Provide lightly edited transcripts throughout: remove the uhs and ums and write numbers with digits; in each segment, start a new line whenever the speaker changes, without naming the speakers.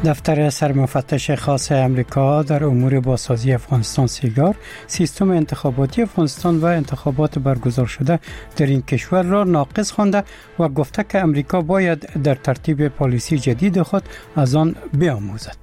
دفتر سرمفتش خاص امریکا در امور بازسازی افغانستان سیگار سیستم انتخاباتی افغانستان و انتخابات برگزار شده در این کشور را ناقص خوانده و گفته که امریکا باید در ترتیب پالیسی جدید خود از آن بیاموزد.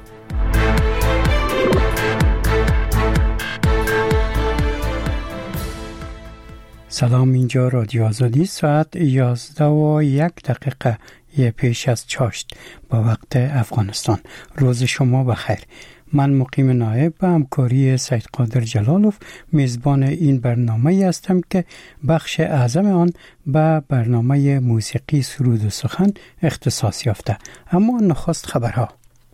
سلام، اینجا رادیو آزادی، ساعت 11:01 پیش از چاشت با وقت افغانستان. روز شما بخیر. من مقیم نایب به همکاری سید قادر جلالوف میزبان این برنامه هستم که بخش اعظم آن به برنامه موسیقی سرود و سخن اختصاص یافته. اما نخست خبرها.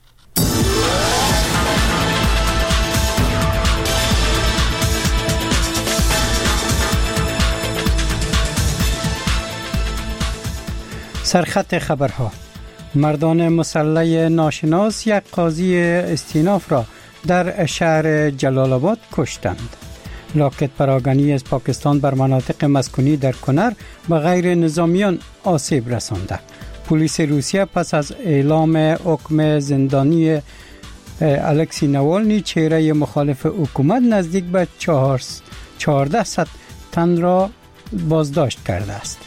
سرخط خبرها: مردان مسلح ناشناس یک قاضی استیناف را در شهر جلال آباد کشتند. راکت پراگنی از پاکستان بر مناطق مسکونی در کنر به غیر نظامیان آسیب رسانده. پلیس روسیه پس از اعلام حکم زندانی الکسی نوالنی، چهره مخالف حکومت، نزدیک به 1400 تن را بازداشت کرده است.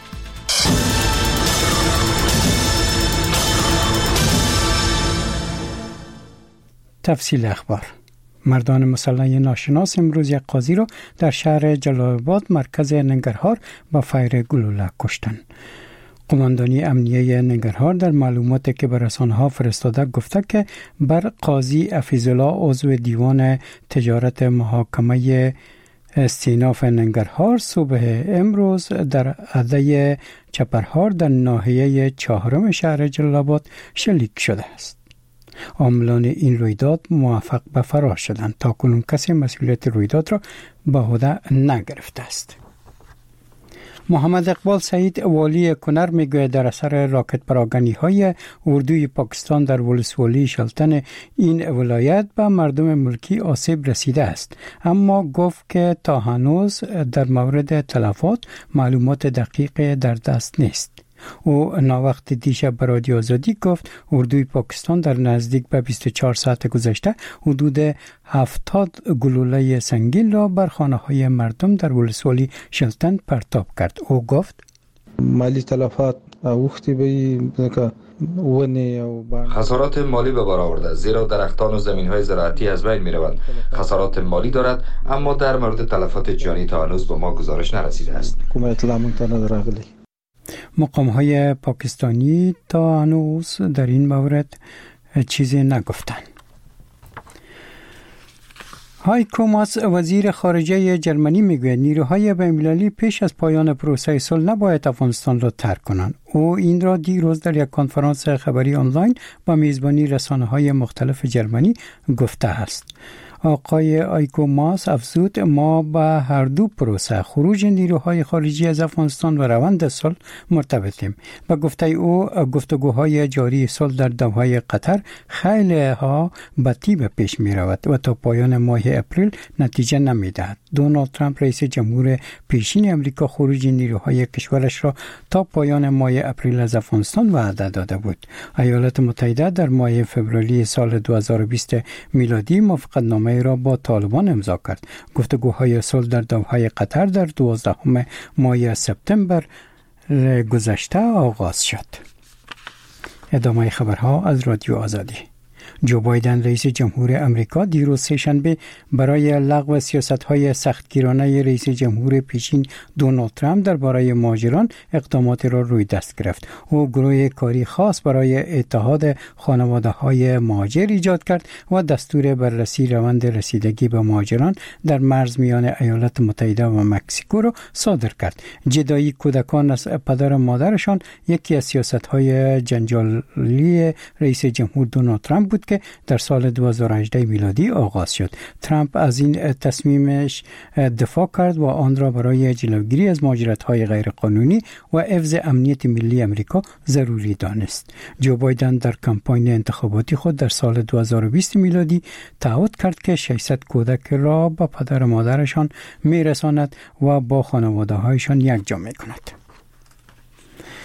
تفصیل اخبار: مردان مسلح ناشناس امروز یک قاضی را در شهر جلال آباد مرکز ننگرهار با فیر گلوله کشتند. قماندانی امنیه ننگرهار در معلوماتی که به رسانه‌ها فرستاده گفته که بر قاضی حفیظالله عضو دیوان تجارت محاکمه استیناف ننگرهار صبح امروز در عده چپرهار در ناحیه 4 شهر جلال آباد شلیک شده است. عاملان این رویداد موفق به فرار شدند. تاکنون کسی مسئولیت رویداد را به عهده نگرفته است. محمد اقبال سعید والی کنر میگوید در اثر راکت پراگنی های اردوی پاکستان در ولسوالی شلتن این ولایت به مردم ملکی آسیب رسیده است، اما گفت که تا هنوز در مورد تلفات معلومات دقیق در دست نیست. او ناوقت دیشب به رادیو آزادی گفت اردوی پاکستان در نزدیک به 24 ساعت گذشته حدود 70 گلوله سنگین را بر خانه‌های مردم در ولسوالی شلتن پرتاب کرد. او گفت
مالی تلفات وقتی به
خسارات مالی به بار آورده، زیرا درختان و زمین‌های زراعتی از بین می‌روند. خسارات مالی دارد، اما در مورد تلفات جانی تا هنوز به ما گزارش نرسیده است.
مقام‌های پاکستانی تا هنوز در این مورد چیزی نگفتند. هایکو ماس وزیر خارجه جرمنی میگوید نیروهای بین‌المللی پیش از پایان پروسه صلح نباید افغانستان را ترک کنند. او این را دیروز در یک کنفرانس خبری آنلاین با میزبانی رسانه‌های مختلف جرمنی گفته است. آقای هایکو ماس افزود ما به هر دو پروسه خروج نیروهای خارجی از افغانستان و روند صلح مرتبطیم. به گفته او گفتگوهای جاری صلح در دوحه قطر خیلی ها به تیب پیش می رود و تا پایان ماه اپریل نتیجه نمی دهد. دونالد ترامپ رئیس جمهور پیشین امریکا خروج نیروهای کشورش را تا پایان ماه اپریل از افغانستان وعده داده بود. ایالات متحده در ماه فوریه سال 2020 میلادی موافقتنامه را با طالبان امضا کرد. گفتگوهای صلح در دوحه قطر در 12 ماه سپتامبر گذشته آغاز شد. ادامه خبرها از رادیو آزادی. جو بایدن رئیس جمهور امریکا دیروز سه‌شنبه برای لغو سیاست‌های سختگیرانه رئیس جمهور پیشین دونالد ترامپ درباره مهاجران اقداماتی را روی دست گرفت. او گروه کاری خاص برای اتحاد خانواده‌های مهاجر ایجاد کرد و دستور بررسی روند رسیدگی به مهاجران در مرز میان ایالات متحده و مکزیکو را صادر کرد. جدایی کودکان از پدر و مادرشان یکی از سیاست‌های جنجالی رئیس جمهور دونالد ترامپ بود که در سال 2018 میلادی آغاز شد. ترامپ از این تصمیمش دفاع کرد و آن را برای جلوگیری از مهاجرت‌های غیرقانونی و حفظ امنیت ملی امریکا ضروری دانست. جو بایدن در کمپاین انتخاباتی خود در سال 2020 میلادی تعهد کرد که 600 کودک را به پدر و مادرشان میرساند و با خانواده‌هایشان یکجا می‌کند.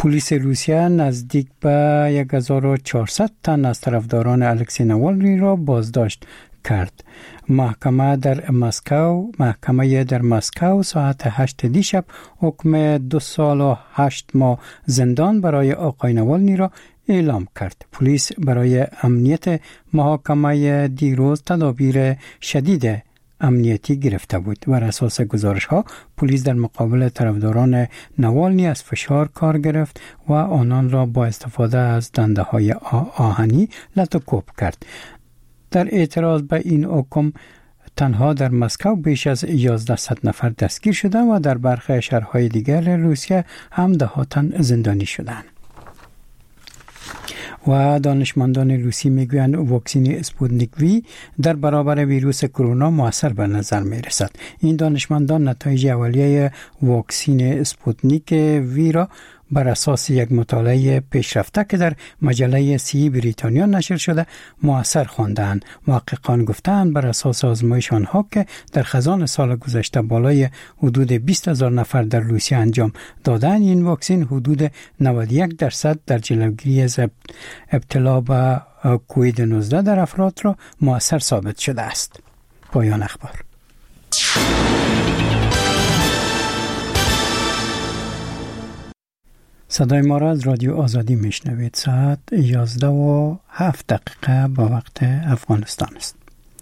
پلیس روسیه نزدیک به 1400 تن از طرفداران الکسی نوالنی را بازداشت کرد. محکمه در مسکو ساعت 8 دیشب حکم 2 سال و 8 ماه زندان برای آقای نوالنی را اعلام کرد. پلیس برای امنیت محاکمه دیروز تدابیر شدید امنیتی گرفته بود. بر اساس گزارش ها پلیس در مقابل طرفداران نوالنی از فشار کار گرفت و آنان را با استفاده از دنده های آهنی لطو کرد. در اعتراض به این حکم تنها در مسکو بیش از 1100 نفر دستگیر شدند و در برخی شهرهای دیگر روسیه هم ده‌ها تن زندانی شدند. و دانشمندان روسی میگویند واکسن اسپوتنیک وی در برابر ویروس کرونا مؤثر به نظر میرسد. این دانشمندان نتایج اولیه واکسن اسپوتنیک وی را بر اساس یک مطالعه پیشرفته که در مجله سی بریتانیا نشر شده مؤثر خواندند. محققان گفتند بر اساس آزمایش آنها که در خزان سال گذشته بالای حدود 20,000 نفر در روسیه انجام دادند، این واکسن حدود 91% در جلوگیری از ابتلا به کووید 19 در افراد را مؤثر ثابت شده است. پایان اخبار. صدای ما را از رادیو آزادی میشنوید. ساعت 11:07 با وقت افغانستان است.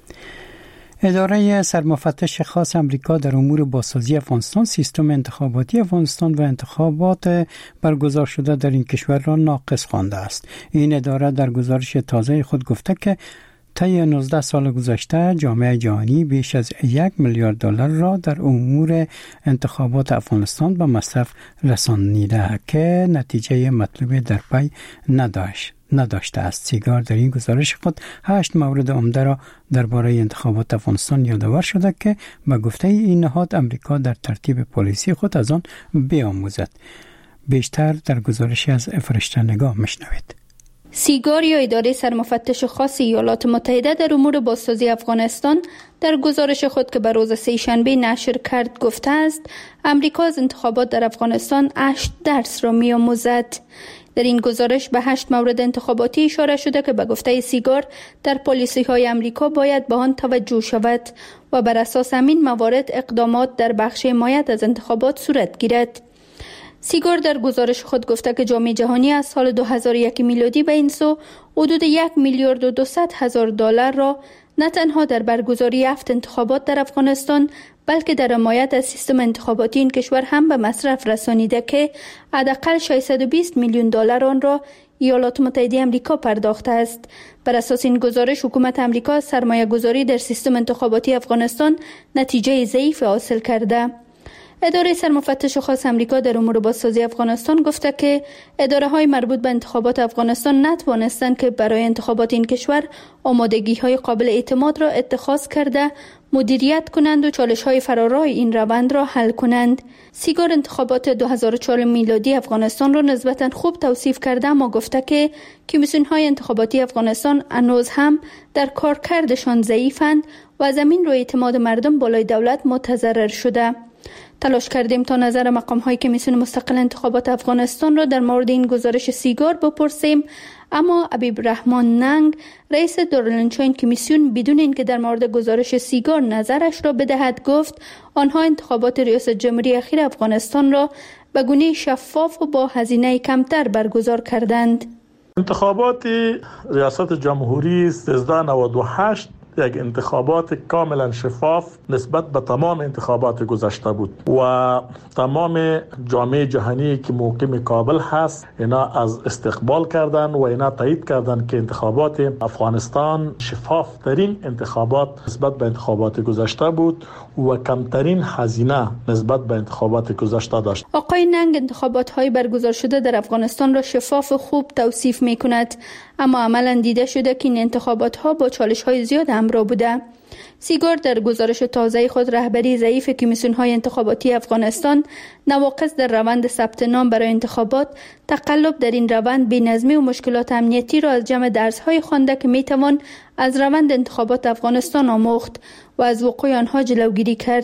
اداره سرمفتش خاص امریکا در امور بازسازی افغانستان سیستم انتخاباتی افغانستان و انتخابات برگزار شده در این کشور را ناقص خوانده است. این اداره در گزارش تازه خود گفته که طی 19 سال گذشته جامعه جهانی بیش از $1 میلیارد را در امور انتخابات افغانستان به مصرف رسانیده که نتیجه مطلوب در پی نداشته است. سیگار در این گزارش خود 8 مورد عمده را درباره انتخابات افغانستان یادآور شده که به گفته این نهاد امریکا در ترتیب پالیسی خود از آن بیاموزد. بیشتر در گزارشی از فرشته نگاه میشنوید.
سیگار یا اداره سرمفتش خاص ایالات متحده در امور بازسازی افغانستان در گزارش خود که بر روز سه‌شنبه نشر کرد گفته است امریکا از انتخابات در افغانستان 8 درس را می‌آموزد. در این گزارش به 8 مورد انتخاباتی اشاره شده که به گفته سیگار در پالیسی‌های امریکا باید به آن توجه شود و بر اساس همین موارد اقدامات در بخش حمایت از انتخابات صورت گیرد. سیگار در گزارش خود گفته که جامعه جهانی از سال 2001 میلادی به این سو حدود $1 میلیارد و 200 هزار را نه تنها در برگزاری 7 انتخابات در افغانستان بلکه در حمایت از سیستم انتخاباتی این کشور هم به مصرف رسانیده که حداقل $620 میلیون آن را ایالات متحده آمریکا پرداخته است. بر اساس این گزارش حکومت آمریکا سرمایه گذاری در سیستم انتخاباتی افغانستان نتیجه ضعیف حاصل کرده. اداره سرمفتش خاص امریکا در امور بازسازی افغانستان گفته که اداره‌های مربوط به انتخابات افغانستان نتوانستند که برای انتخابات این کشور آمادگی‌های قابل اعتماد را اتخاذ کرده مدیریت کنند و چالش‌های فرارای این روند را حل کنند. سیگار انتخابات 2004 میلادی افغانستان را نسبتاً خوب توصیف کرده اما گفته که کمیسیون‌های انتخاباتی افغانستان هنوز هم در کارکردشان ضعیفند و از همین رو اعتماد مردم بالای دولت متضرر شده. تلاش کردیم تا نظر مقام‌های کمیسیون مستقل انتخابات افغانستان را در مورد این گزارش سیگار بپرسیم، اما حبیب رحمان ننگ رئیس دارالانشا این کمیسیون بدون اینکه در مورد گزارش سیگار نظرش را بدهد گفت آنها انتخابات ریاست جمهوری اخیر افغانستان را به گونه شفاف و با هزینه کمتر برگزار کردند.
انتخابات ریاست جمهوری 1398 یک انتخابات کاملا شفاف نسبت به تمام انتخابات گذشته بود و تمام جامعه جهانی که موقع کابل هست اینا از استقبال کردن و اینا تایید کردن که انتخابات افغانستان شفاف ترین انتخابات نسبت به انتخابات گذشته بود و کمترین هزینه نسبت به انتخابات گذشته داشت.
آقای ننگ انتخابات های برگزار شده در افغانستان را شفاف و خوب توصیف می کند، اما عملاً دیده شده که این انتخابات ها با چالش های زیاد همراه بوده. سیگار در گزارش تازه خود رهبری ضعیف کمیسیون های انتخاباتی افغانستان، نواقص در روند ثبت نام برای انتخابات، تقلب در این روند، بی‌نظمی و مشکلات امنیتی را از جمع درس های خوانده که می توان از روند انتخابات افغانستان آموخت و از وقوع آنها جلوگیری کرد.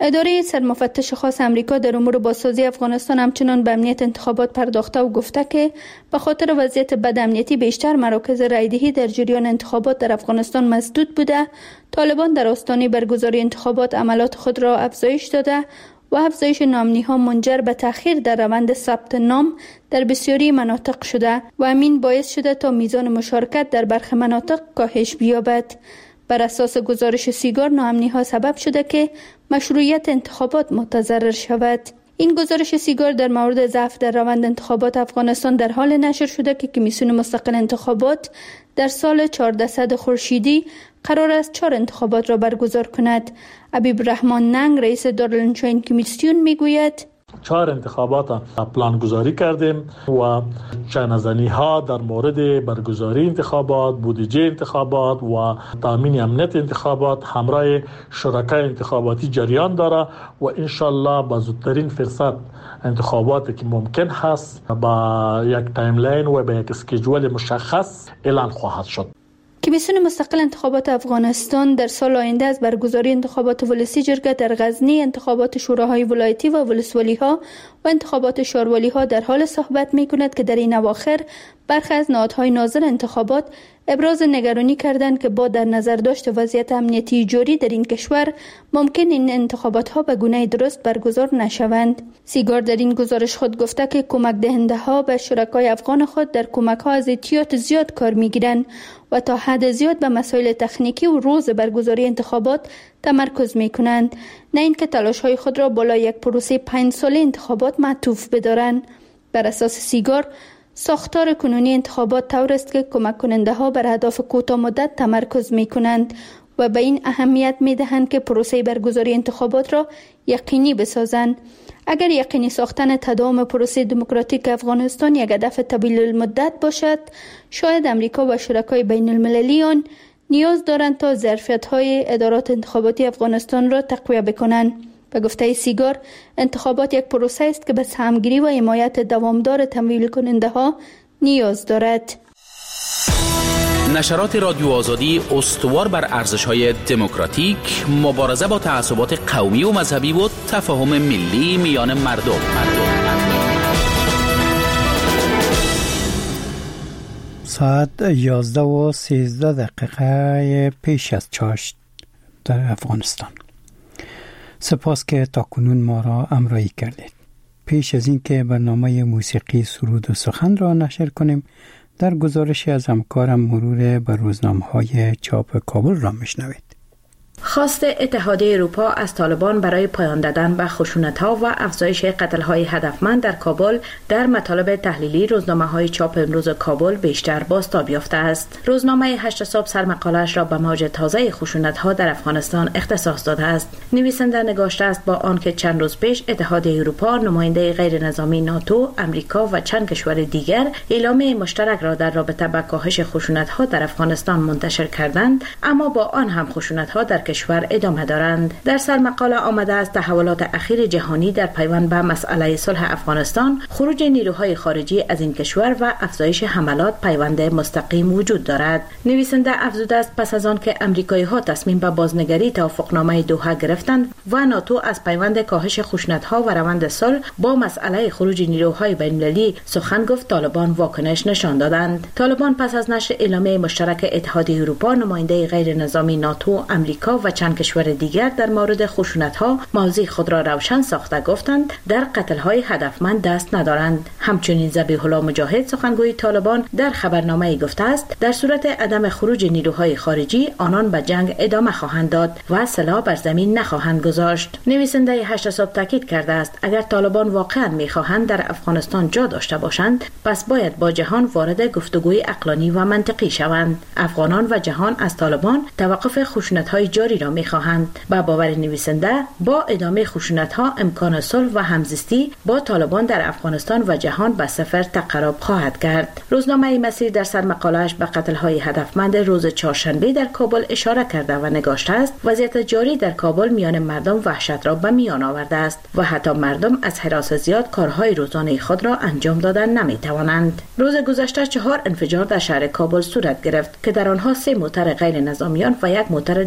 اداره سرمفتش خاص امریکا در امور بازسازی افغانستان همچنان به امنیت انتخابات پرداخته و گفته که به خاطر وضعیت بد امنیتی بیشتر مراکز رایدهی در جریان انتخابات در افغانستان مسدود بوده. طالبان در آستانه برگزاری انتخابات عملات خود را افزایش داده و افزایش نامنی‌ها منجر به تأخیر در روند ثبت نام در بسیاری مناطق شده و همین باعث شده تا میزان مشارکت در برخی مناطق کاهش بیابد. بر اساس گزارش سیگار، ناامنی‌ها سبب شده که مشروعیت انتخابات متضرر شود. این گزارش سیگار در مورد ضعف در روند انتخابات افغانستان در حال نشر شده که کمیسیون مستقل انتخابات در سال 1400 خورشیدی قرار است 4 انتخابات را برگزار کند. حبیب رحمان ننگ، رئیس دارالانشاین کمیسیون، میگوید
4 انتخابات پلان گذاری کردیم و چانه‌زنی ها در مورد برگزاری انتخابات، بودجه انتخابات و تامین امنیت انتخابات همراه شرکای انتخاباتی جریان داره و انشالله با زودترین فرصت انتخاباتی که ممکن هست با یک تایملاین و با یک اسکیجول مشخص اعلان خواهد شد.
کمیسیون مستقل انتخابات افغانستان در سال آینده از برگزاری انتخابات ولسی جرگه در غزنی، انتخابات شوراهای ولایتی و ولسوالی‌ها و انتخابات شاروالی‌ها در حال صحبت می‌کند که در این اواخر برخی از نهادهای ناظر انتخابات ابراز نگرانی کردند که با در نظر داشت وضعیت امنیتی جاری در این کشور ممکن این انتخابات‌ها به گونه درست برگزار نشوند. سیگار در این گزارش خود گفته که کمک دهنده‌ها به شرکای افغان خود در کمک‌ها از احتیاط زیاد کار می‌گیرند و تا حد زیاد به مسائل تکنیکی و روز برگزاری انتخابات تمرکز می‌کنند، نه اینکه تلاش‌های خود را بالای یک پروسه 5 ساله انتخابات معطوف بدارند. بر اساس سیگار، ساختار کنونی انتخابات طور است که کمک کننده ها بر اهداف کوتاه مدت تمرکز می کنند و به این اهمیت می دهند که پروسه برگزاری انتخابات را یقینی بسازند. اگر یقینی ساختن تداوم پروسه دموکراتیک افغانستان یک هدف طویل المدت باشد، شاید امریکا و شرکای بین المللی آن نیاز دارند تا ظرفیت های ادارات انتخاباتی افغانستان را تقویت بکنند. به گفته سیگار، انتخابات یک پروسه است که به سهمگیری و حمایت دوامدار تمویل کننده ها نیاز دارد.
نشرات رادیو آزادی استوار بر ارزش‌های دموکراتیک، مبارزه با تعصبات قومی و مذهبی و تفاهم ملی میان مردم.
ساعت 11:13 پیش از چاشت در افغانستان. سپاس که تاکنون ما را همراهی کردید. پیش از اینکه برنامه موسیقی سرود و سخن را نشر کنیم، در گزارشی از همکارم مرور بر روزنامه‌های چاپ کابل را میشنوید.
خواست اتحادیه اروپا از طالبان برای پایان دادن به خشونت‌ها و افزایش قتل‌های هدفمند در کابل در مطالب تحلیلی روزنامه‌های چاپ امروز کابل بیشتر بازتاب یافته است. روزنامه 8 صبح سرمقاله‌اش را به موج تازه خشونت‌ها در افغانستان اختصاص داده است. نویسنده نگاشته است با آنکه چند روز پیش اتحادیه اروپا، نماینده غیر نظامی ناتو، امریکا و چند کشور دیگر اعلامیه مشترک را در رابطه با کاهش خشونت‌ها در افغانستان منتشر کردند، اما با آن هم خشونت‌ها در کشور ادامه دارند. در سرمقاله آمده است تحولات اخیر جهانی در پیوند به مسئله صلح افغانستان، خروج نیروهای خارجی از این کشور و افزایش حملات پیوند مستقیم وجود دارد. نویسنده افزوده است پس از آن که امریکایی‌ها تصمیم به بازنگری توافقنامه دوحه گرفتند و ناتو از پیوند کاهش خشونت‌ها و روند صلح با مسئله خروج نیروهای بین‌المللی سخن گفت، طالبان واکنش نشان دادند. طالبان پس از نشر اعلامیه مشترک اتحادیه اروپا، نماینده غیر نظامی ناتو، امریکا و چند کشور دیگر در مورد خشونت‌ها موضع خود را روشن ساخته گفتند در قتل‌های هدفمند دست ندارند. همچنین ذبیح الله مجاهد، سخنگوی طالبان، در خبرنامه‌ای گفته است در صورت عدم خروج نیروهای خارجی آنان به جنگ ادامه خواهند داد و سلاح بر زمین نخواهند گذاشت. نویسنده 8 صبح تاکید کرده است اگر طالبان واقعا می‌خواهند در افغانستان جا داشته باشند، پس باید با جهان وارد گفتگوی عقلانی و منطقی شوند. افغانان و جهان از طالبان توقف خشونت‌های جاری را می‌خواهند. با باور نویسنده، با ادامه خشونت‌ها امکان صلح و همزیستی با طالبان در افغانستان و جهان به صفر تقرب خواهد کرد. روزنامه مسیر در سرمقاله‌اش به قتل‌های هدفمند روز چهارشنبه در کابل اشاره کرده و نگاشته است وضعیت جاری در کابل میان مردم وحشت را به میان آورده است و حتی مردم از هراس زیاد کارهای روزانه خود را انجام دادن نمی‌توانند. روز گذشته 4 انفجار در شهر کابل صورت گرفت که در آنها 3 موتر غیر نظامیان و 1 موتر دولتی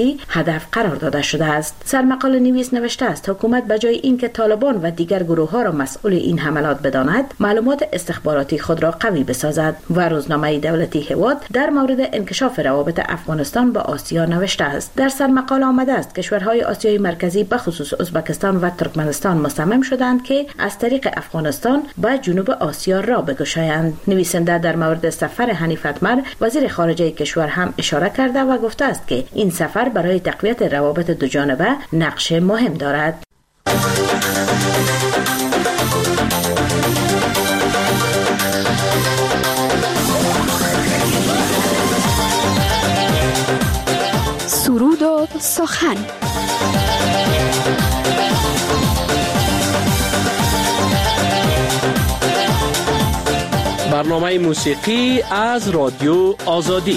اطلاعاتی هدف قرار داده شده است. سرمقاله نویس نوشته است حکومت به جای اینکه طالبان و دیگر گروه‌ها را مسئول این حملات بداند، معلومات استخباراتی خود را قوی بسازد. و روزنامه دولتی هواد در مورد انکشاف روابط افغانستان با آسیا نوشته است. در سرمقاله آمده است کشورهای آسیای مرکزی به خصوص ازبکستان و ترکمنستان مصمم شدند که از طریق افغانستان به جنوب آسیا را بگشایند. نویسنده در مورد سفر حنیف اتمر وزیر خارجه کشور هم اشاره کرده و گفته است که این سفر برای تقویت روابط دوجانبه نقش مهم دارد.
سرود و سخن.
برنامه موسیقی از رادیو آزادی.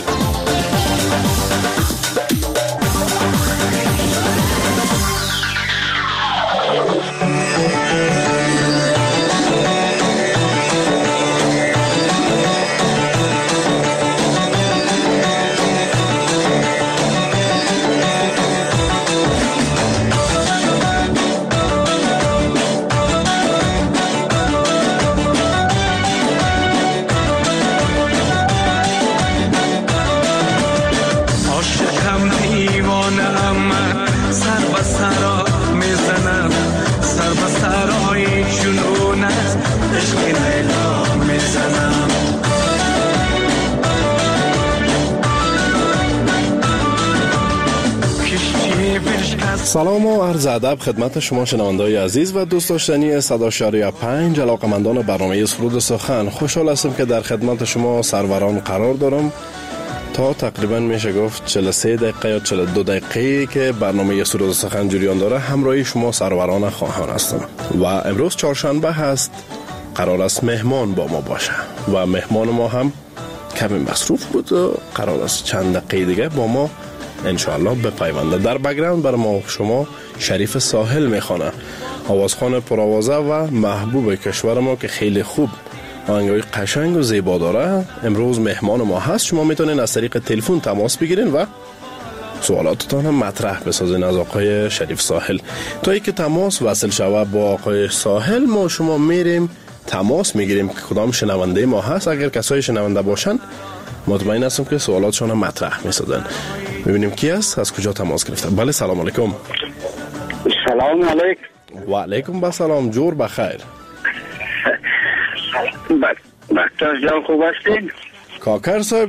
سلام و عرض ادب خدمت شما شنوندگان عزیز و دوست داشتنی 100.5 علاقه‌مندان برنامه سرود سخن. خوشحال هستم که در خدمت شما سروران قرار دارم تا تقریبا میشه گفت 43 دقیقه یا 42 دقیقه که برنامه سرود سخن جریان داره همراهی شما سروران خواهان هستم. و امروز چهارشنبه هست، قرار است مهمان با ما باشه و مهمان ما هم کمی مصروف بود و قرار است چند دقیقه دیگه با ما انشاءالله بپیونده. در بک‌گراند برای ما شما شریف ساحل میخوانه، آوازخوان پرآوازه و محبوب کشور ما که خیلی خوب آهنگای قشنگ و زیبا داره. امروز مهمان ما هست. شما میتونین از طریق تلفن تماس بگیرین و سوالاتتان هم مطرح بسازین از آقای شریف ساحل. تا اینکه تماس وصل شود با آقای ساحل ما شما میریم تماس میگیریم که کدام شنونده ما هست. اگر کسای شنونده باشن مطمئن هستم که سوالاتشون هم مطرح میسازن. ببینیم کی است، از کجا تماس گرفته. بله سلام علیکم.
سلام علیکم.
و علیکم السلام. جور بخیر.
بختیار جان خوب هستین؟
کاکر صاحب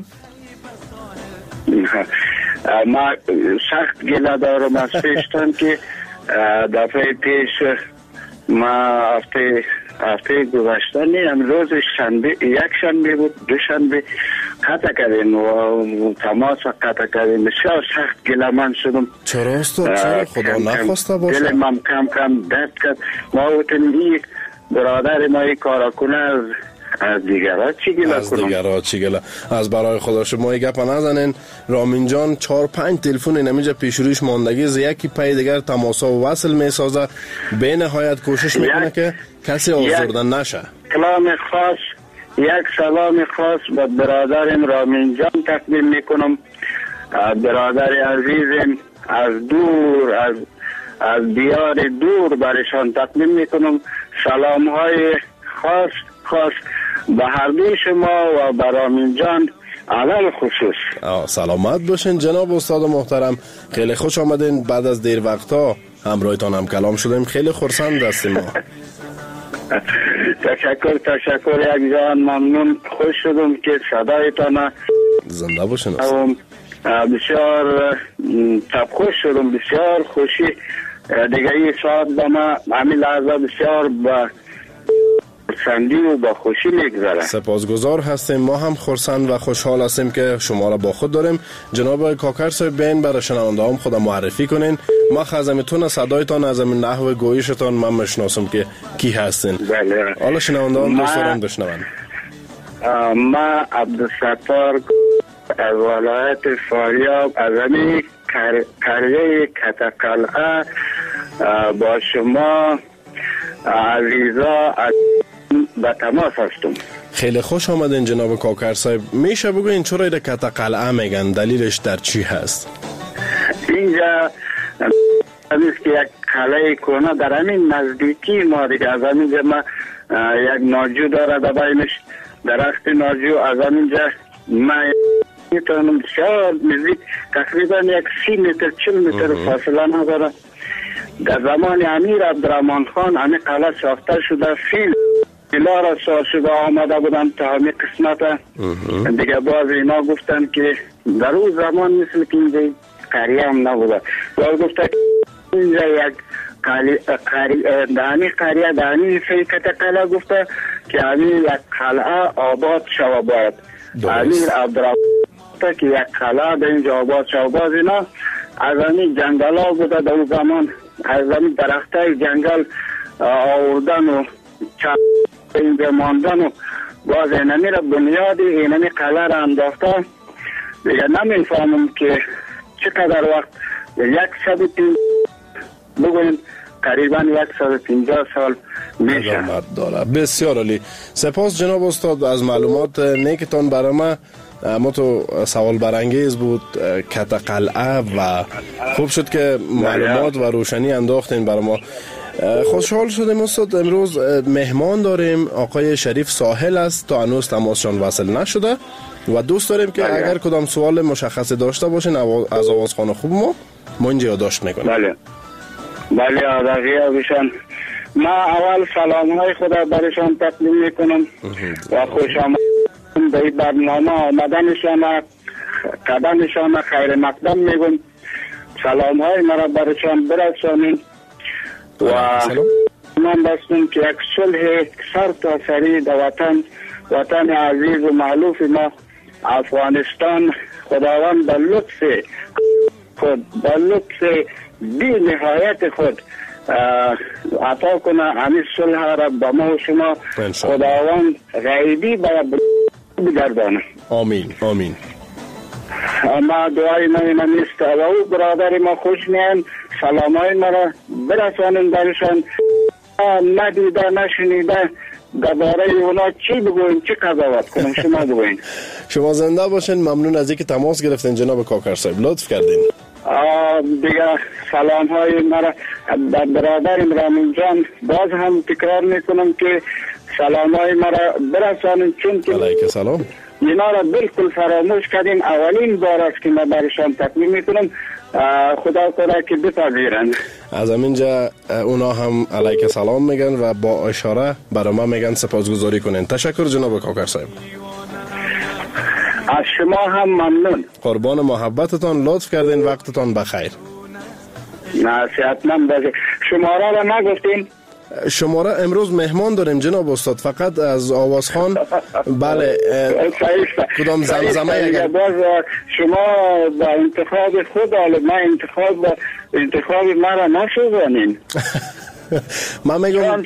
ما سخت گله دارم از پیشتان که دفعه پیش ما هفته گذشته امروز شنبه، یک شنبه بود، دو شنبه قطع کردیم و تماس قطع کردیم. بسیار سخت گله من شدم.
چرا استاد؟ چرا؟ خدا نخواسته باشه.
دل من کم کم درد کرد. ما این برادر ما این کارا کنه از دیگرها چی گله کنم؟
از دیگرها چی گله؟ از برای خدا شما یک گپ نزنین. رامین جان 4-5 تلفن نمیجا پیش رویش ماندگی ز یکی پای دیگر تماسا و وصل میسازه. به نهایت کوشش میکنه که کسی آزردن نشه.
یک سلام خاص به برادرم رامین جان تقدیم میکنم. برادر عزیزم از دور از دیار دور برشان تقدیم میکنم. سلام های خاص به هر دوی شما و به رامین جان اول خصوص.
سلامت باشین جناب استاد محترم. خیلی خوش آمدین. بعد از دیر وقتا همراهتان هم کلام شدیم. خیلی خرسند هستیم ما.
تشکر یک جان. ممنون. خوش شدم که صدایتان
زنده باشین.
بسیار خوش شدم. بسیار خوشی دیگه این ساعت به ما همین لحظه بسیار با خرسندی و با خوشی میگذره.
سپاسگزار هستیم. ما هم خرسند و خوشحال هستیم که شما را با خود داریم. جناب کاکر صاحب بین برای شنونده هم خود معرفی کنین. ما خزمتون صدایتان از این نحو گویشتان من مشناسم که کی هستین.
بله.
حالا شنونده هم دوست دارم بشنون.
ما عبدالستار از ولایت فاریاب از همین قریه کتقلعه با شما عزیزا به تماس هستم.
خیلی خوش آمدین جناب کاکر صاحب. میشه بگوین چرا ایده کتقلعه میگن؟ دلیلش در چی هست؟
اینجا همیست که یک قلعه کنه در همین نزدیکی ما دیگه، از همینجا ما یک ناجو داره در بینش درخت ناجو، از همینجا ما میتونم شاید نزدیک تقریبا یک 30 متر 40 متر فاصله نداره. در زمان امیر عبدالرحمن خان همین قلعه ساخته شده، فیلا را ساخته شده آمده بودن تا همین قسمت دیگه. باز اینا گفتن که در اون زمان مثل که اینجا قریه هم نبوده، باز گفتن اینجا یک دانی قریه دانی فیکت قلعه گفته که همین یک قلعه آباد شوه باید. امیر عبدالرحمن که یک قلعه در اینجا آباد شوه. باز اینا از همین جنگل ها بوده در اون زمان، از همین درخت های جنگل آوردن و اینجا ماندن و باز اینمی را بنیاد اینمی قلعه را انداخته. دیگه نمیفهمم که چقدر وقت 150 بگویم قریبا 150 سال میشه.
بسیار عالی، سپاس جناب استاد از معلومات نیکتان برای ما تو سوال برانگیز بود کت قلعه و خوب شد که معلومات و روشنی انداختین برای ما. خوشحال شدیم استاد. امروز مهمان داریم، آقای شریف ساحل است، تا هنوز تماسشان وصل نشده و دوست داریم که اگر کدام سوال مشخصی داشته باشین از آوازخوان خوب ما اینجا یادداشت میکنیم.
بله آداغیه بشن. ما اول سلام های خدا برشان تقدیم میکنم و خوش آمدید به این برنامه آمدنشان، قدمشان خیر مقدم میگم. سلام های مرا برشان برسانیم و من بستم که یک صلح سر تا سری در وطن عزیز و معلوف ما افغانستان خداوند به لطف خود، به لطف بی نهایت خود عطا کنه همین صلح را به ما و شما خداوند غیبی بگردانه.
آمین آمین.
ما دعای ما اینا نیست و او برادر ما خوش میان سلام های ما را برسانیم برشان. ندیده نشنیده درباره اونا چی بگویم، چی قضاوت کنیم، شما بگویم.
شما زنده باشین. ممنون از اینکه تماس گرفتین جناب کاکر صاحب، لطف کردین.
دیگه سلام های مرا برادرم رامین جان باز هم تکرار میکنم که سلام های مرا برسانیم، چون که
علیک سلام
اینا را بالکل فراموش کردیم. اولین بار است که ما برشان تقدیم میکنم، خدا کنه که بپذیرند.
از همینجا اونا هم علیک سلام میگن و با اشاره برای ما میگن سپاسگزاری کنین. تشکر جناب کاکر صاحب.
از شما هم ممنون.
قربان محبتتان، لطف کردین. وقتتان بخیر.
نصیحتمند باشید. شماره را نگفتین؟
شماره امروز مهمان داریم جناب استاد، فقط از آوازخوان. بله کدام زمزمه اگر
باز شما با انتخاب خود ما انتخاب مرا نشوزانین.
من میگم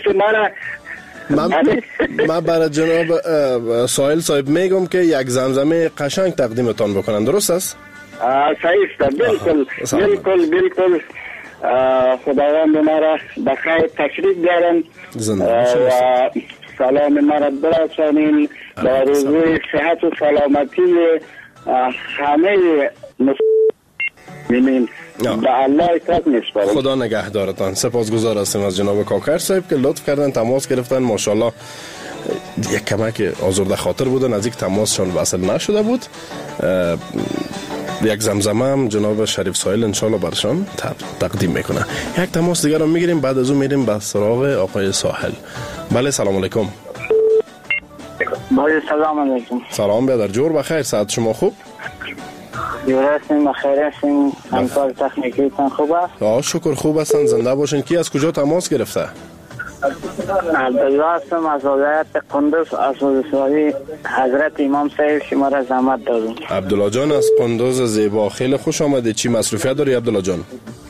من برای جناب ساحل صاحب میگم که یک زمزمه قشنگ تقدیمتان بکنن، درست است؟
صحیح است، بالکل. خداوند مرا بخیر تشریف بیارن و سلام مرا برسانین با روزی صحت و سلامتی همه مسلمین به الله اطاعت می‌سپارم.
خدا نگهدارتان. سپاسگزار هستیم از جناب کاکر صاحب که لطف کردن تماس گرفتن. ماشاءالله یک کمک آزرده خاطر بودن، از یک تماسشان وصل نشده بود. یک زمزمه هم جناب شریف ساحل انشالله برشان تقدیم میکنه. یک تماس دیگر رو میگیریم، بعد از اون میریم به سراغ آقای ساحل. بله سلام علیکم.
بله سلام علیکم.
سلام بیادر جور بخیر، ساعت شما خوب؟
یورستیم بخیر هستیم. همکار تکنیکیتان خوب است؟
شکر خوب هستن، زنده باشین. کی از کجا تماس گرفته؟
عبدالله هستم از ولایت قندوز، از روزسازی حضرت امام صاحب. شما را زحمت دادم.
عبدالله جان از قندوز زیبا، خیلی خوش آمده. چی مصروفیت داری عبدالله جان؟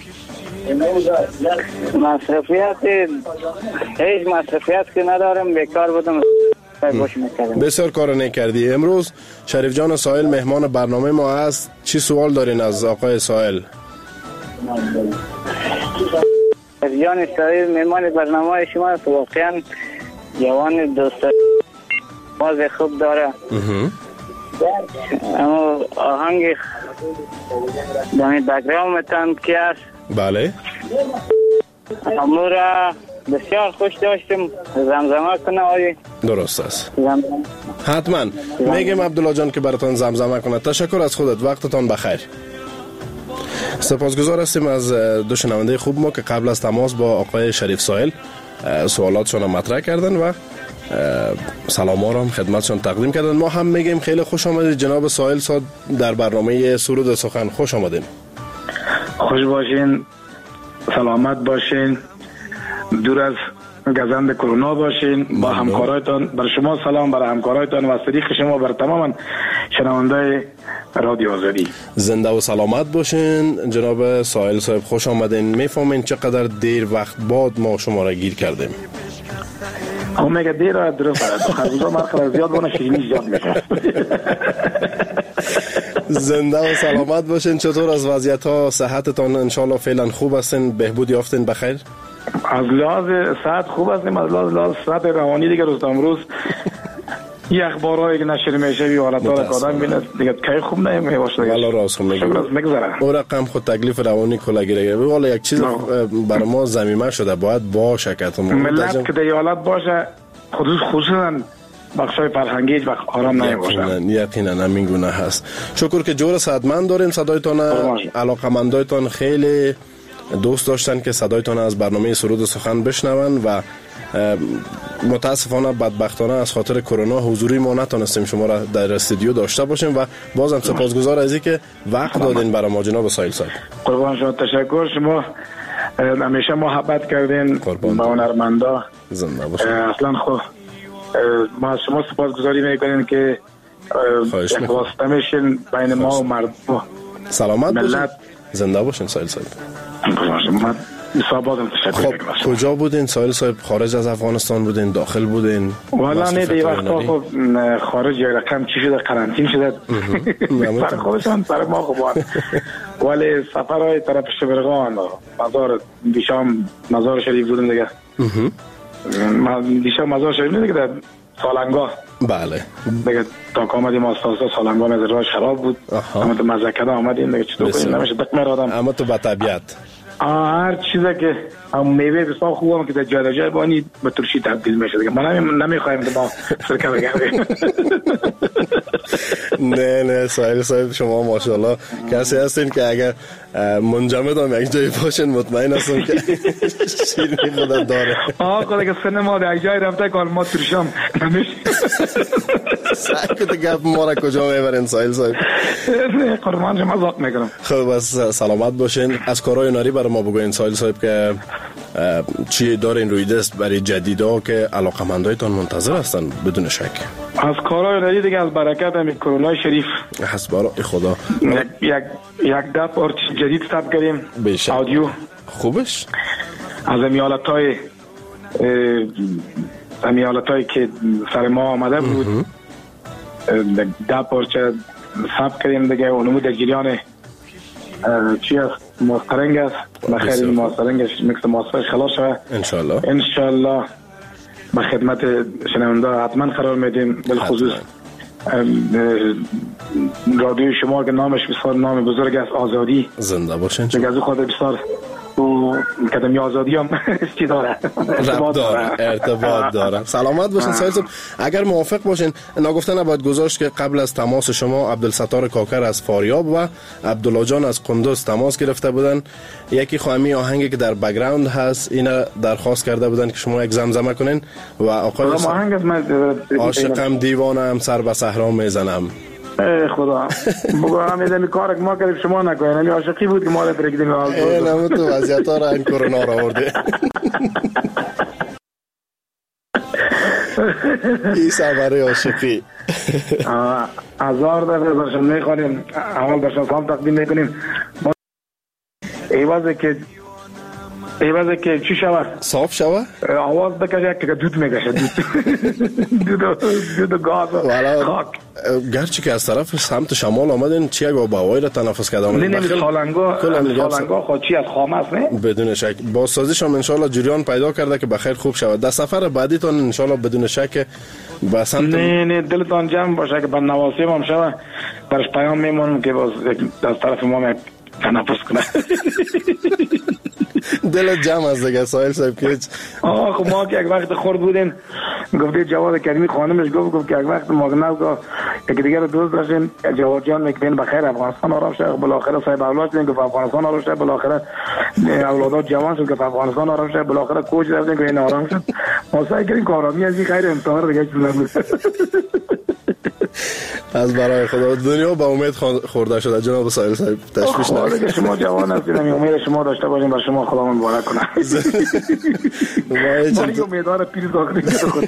مصروفیت هیچ مصروفیت که ندارم، بیکار بودم.
بسیار کار نکردی. امروز شریف جان ساحل مهمان برنامه ما است. چی سوال دارین از آقای ساحل؟
جان ساحل مهمان برنامه شما است. واقعا جوان دوست باز خوب داره. اما آهنگ دمی بگراومتان کی است؟
بله.
امورا بسیار خوش داشتیم. زمزمه کنه آیی؟
درست است. حتما میگم عبدالله جان که براتان زمزمه کنه. تشکر از خودت، وقتتان بخیر. سپاسگزار هستیم از دو شنونده خوب ما که قبل از تماس با آقای شریف ساحل سوالاتشون مطرح کردن و سلام ها را هم خدمتشون تقدیم کردن. ما هم میگیم خیلی خوش آمدید جناب ساحل صاد در برنامه سرود سخن. خوش آمدین.
خوش باشین، سلامت باشین، دور از گزند کرونا باشین. با همکارایتان، بر شما سلام، برای همکارایتان و صدیق شما، بر تمام شنونده رادیو آزادی.
زنده و سلامت باشین جناب ساحل صاحب. خوش آمدین. میفهمین چقدر دیر وقت بعد ما شما را گیر کردیم.
هم میگه دیر را درست خربوزا مرخل زیاد بانه شیرینی زیاد میشه.
زنده و سلامت باشین. چطور از وضعیت ها؟ صحتتان انشالله فعلا خوب هستین؟ بهبود یافتین؟ بخیر؟
از لحاظ صحت خوب هستیم. از لحاظ صحت روانی دیگه روز امروز یه اخبارهایی که نشر میشه بی حالتها را که آدم بینه دیگه که خوب نمیباشه دیگه.
والا راست خوب
میگذره.
او رقم خود تکلیف روانی کلا گیره. والا یک چیز برای ما زمینه شده باید باشه که
ملت که در حالت باشه خصوصا بخشای فرهنگی و آرام نمیباشه.
یقینا همین گونه هست. شکر که جور صدمند دارین. صدایتان علاقمندایتان خیلی دوست داشتن که صدایتان از برنامه سرود سخن بشنون و متاسفانه بدبختانه از خاطر کرونا حضوری ما نتونستیم شما را در استودیو داشته باشیم و بازم سپاسگزار از اینکه وقت دادین برای ما جناب ساحل صاحب.
قربان شما، تشکر. شما همیشه محبت کردین با هنرمندا.
زنده باشین.
اصلا خود ما از شما سپاسگزاری میکنیم که واسطه میشین بین ما و مردم.
سلامت باشین. زنده باشین ساحل صاحب. خب کجا بودین ساحل صاحب؟ خارج از افغانستان بودین؟ داخل بودین؟
والا نه دی وقتا خب خارج یه رقم چی شده، قرنطین شده برای خودشان، برای ما خوبان. ولی سفرهای طرف شبرغان مزار دیشام مزار شریف بودیم دیگه. دیشام مزار شریف دیگه در سالنگاه.
بله
دیگه تا که آمدیم آستاسا سالنگاه مزراش خراب بود. اما تو مزکده آمدیم دیگه چطور کنیم نمیشه دقمه را آدم.
اما تو با طبیعت
هر چیزه که میوه بسیار خوبه که در جای جای بانی به ترشی تبدیل میشه دیگه. ما نمیخوایم که ما سرکه بگردیم.
نه ساحل صاحب شما ماشاءالله کسی هستین که اگر منجمد هم یک جایی باشین مطمئن هستم که شیرینی خودت داره.
خدا که سن ما در یک جای رفته که ما ترشم نمیشه.
سعی گپ ما را کجا میبرین ساحل صاحب؟
قربان شما مذاق میکنم.
خب بس سلامت باشین. از کارهای هنری برای ما بگوین ساحل صاحب که چی دارین روی دست برای جدیدا که علاقمندایتان منتظر هستن بدون شک؟
از کارهای هنری دیگه از برکت همین کرونا شریف
حسب خدا
یک دپ آرت جدید ثبت کردیم آدیو
خوبش
از امیالتای که سر ما آمده بود. دپ آرت ثبت کردیم دیگه. اونمو در جریان چی است ماسترینگ است. بخیر این ماسترینگش میکس ماسترش خلاص شده انشالله به خدمت شنونده حتما قرار میدیم. بالخصوص رادیو شما که نامش بسیار نام بزرگ است، آزادی.
زنده باشین.
دیگه از خاطر بسیار و کدمی آزادی هم چی داره؟
ارتباط داره. سلامت باشین ساحل صاحب. اگر موافق باشین ناگفته نباید گذاشت که قبل از تماس شما عبدالستار کاکر از فاریاب و عبدالله جان از قندوز تماس گرفته بودن. یکی خواهمی آهنگی که در بک‌گراند هست اینا درخواست کرده بودن که شما یک زمزمه کنین و آقای عاشقم دیوانم سر به صحرا میزنم.
خدا بگو همیدمی کار که ما کردیم شما نکنین. همی عاشقی بود که ما را ترکیدیم.
نمو تو وضعیت ها را این کرونا را آورده. این سفره عاشقی
هزار دفعه برشان میخوانیم. اول برشان سلام تقدیم میکنیم. ایوازه که ایوازه که چی شوه؟
صاف شوه؟
آواز بکشه که دود میگشه دود گاز خاک.
گرچه که از طرف سمت شمال آمدین چی اگه با هوایی را تنفس کرده آمدین؟
نه سالنگا خودچی از خام است نه؟
بدون شک بازسازیش هم انشالله جریان پیدا کرده که بخیر خوب شود. در سفر بعدی تان انشالله بدون شک به سمت
نه دلتان جمع باشه که به نواسی هم شوه برش پیام میمونم که باز از طرف ما تنفس کنه.
دلت جمع از دیگه سایل صاحب که
خب ما که یک وقت خورد بودیم گفته جواد کریمی خانمش گفت که یک وقت ما نو که دیگه دوست داشتیم جواد جان میگن بخیر افغانستان آرام شه بالاخره صاحب اولاد شدن که افغانستان آرام شه بالاخره اولادات جوان شد که افغانستان آرام شه بالاخره کوچ رفتن که این آرام شد ما سعی کردیم که آرامی از این خیر انتظار دیگه چیز نبود.
از برای خدا دنیا با امید خورده شده جناب سایل صاحب تشویش
نکنید. شما جوان هستید امید شما داشته باشیم بر شما خدا مبارک کنه. ما امیدوار پیر داخلی خود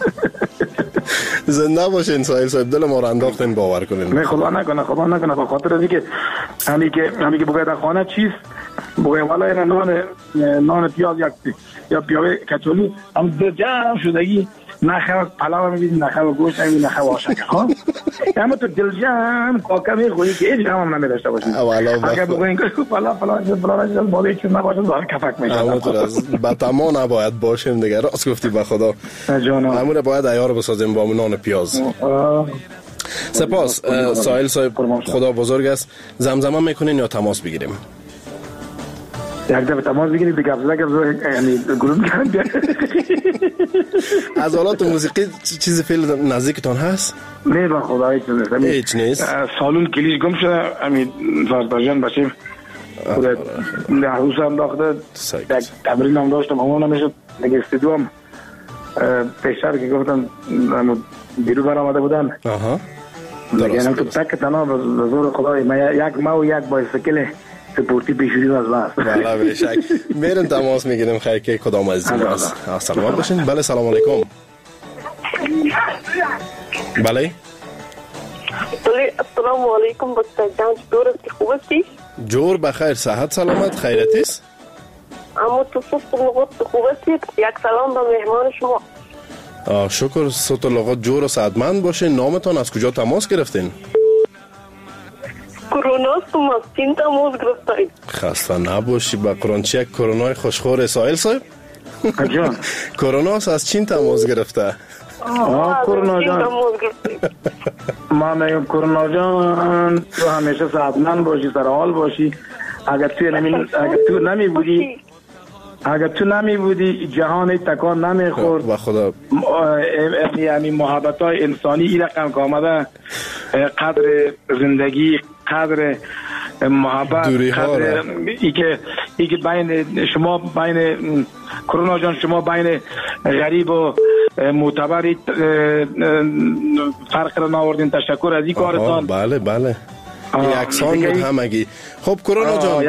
زنده باشین سایل صاحب دل ما رو انداختین باور کنین.
نه خدا نکنه به خاطر اینکه همی که بگه در خانه چیست بگه والا این نان پیاز یک یا پیاز کچولی هم در جمع شدگی نخه پلاو می‌بینی نخه گوشت می‌بینی نخه واشک ها اما تو دلجم کاکا می‌خوری که هیچ هم نمی‌داشته باشی اگه بگوین که فلان بالا چیز نباشه داره کفک میشه
اما تو از بتما نباید باشیم دیگه راست گفتی به خدا همون باید عیار بسازیم با نان پیاز. سپاس سایل صاحب خدا بزرگ است. زمزمه میکنین یا تماس بگیریم؟
یک دفعه تماس بگیرید دیگه یعنی گروه میکنم
از آلات موسیقی چیزی فیل نزدیکتان هست؟
نه با خدا
هیچ نیست.
سالون کلیش گم شده همین زارداجان باشیم خودت عروس هم داخته تمرین هم داشتم همون نمیشد دیگه استودیو هم پیشتر که گفتم بیرو برآمده بودن دیگه هم تو تک تنها به زور خدای ما و یک بایسکل سپورتی پیشوری از بس.
بله به شک میرم تماس میگیریم خیر که کدام عزیزی هست. سلام باشین. بله سلام علیکم. بله
السلام علیکم بستان جور خوب هستی؟
جور بخیر صحت سلامت خیرتی است؟
اما تو صوت لغات خوب هستی؟ یک سلام به مهمان شما.
شکر صوت لغات جور و سعادتمند باشه. نامتان از کجا تماس گرفتین؟
کرونا از چین تماس گرفتید.
خسته نباشی با قرآن چی یک کرونای خوشخور سایل صاحب؟
جان
کرونا از چین تماس گرفته.
کرونا جان ما میگم کرونا جان تو همیشه سعادتمند باشی سر حال باشی. اگر تو نمی بودی جهان تکان نمیخورد
و خدا
یعنی محبت های انسانی این رقم که آمده قدر زندگی قدر محبت قدر ای که بین شما بین کرونا جان شما بین غریب و معتبری فرق را ناوردین. تشکر از این کارتان.
بله بله یکسان بود همگی. خب کرونا جان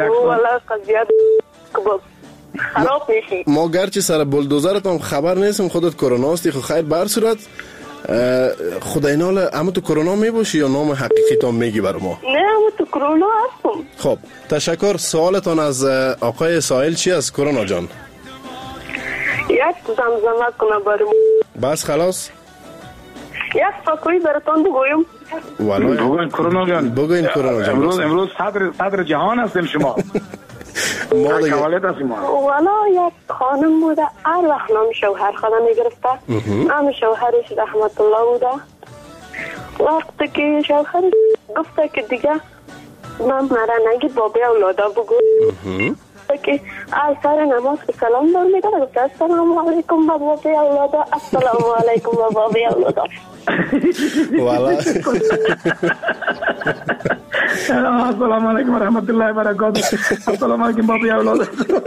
خراب میشی.
ما گرچه سر بلدوزرتون خبر نیستم خودت کرونا هستی خب خیر بر صورت خدای نال اما تو کرونا میباشی یا نام حقیقی تان میگی بر ما؟
نه اما تو کرونا هستم.
خب تشکر. سوالتان از آقای سائل چی است کرونا جان؟
یک زمزمه کنه بر ما.
بس خلاص
یک فکری براتون بگویم.
بگوین کرونا جان.
بگوین کرونا جان.
امروز صدر جهان هستیم شما.
ما دیگه
والا یک خانم بوده هر وقت نام شوهر خدا میگرفته. نام شوهرش رحمت الله بوده. وقتی که شوهرش گفته که دیگه نام مرا نگید بابی اولادا بگو که از سر نماز سلام دار میده گفته السلام علیکم بابی اولادا السلام علیکم بابی اولادا.
والا
السلام علیکم و رحمت الله و برکاته. السلام علیکم بابی اولاد.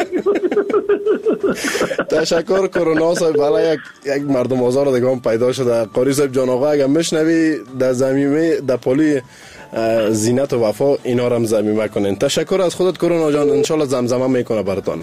تشکر کرونا صاحب. والا یک مردم آزار دیگه هم پیدا شده. قاری صاحب جان آقا اگه میشنوی در زمینه در پالی زینت و وفا اینا رو هم زمینه کنین. تشکر از خودت کرونا جان. انشالله زمزمه میکنه براتون.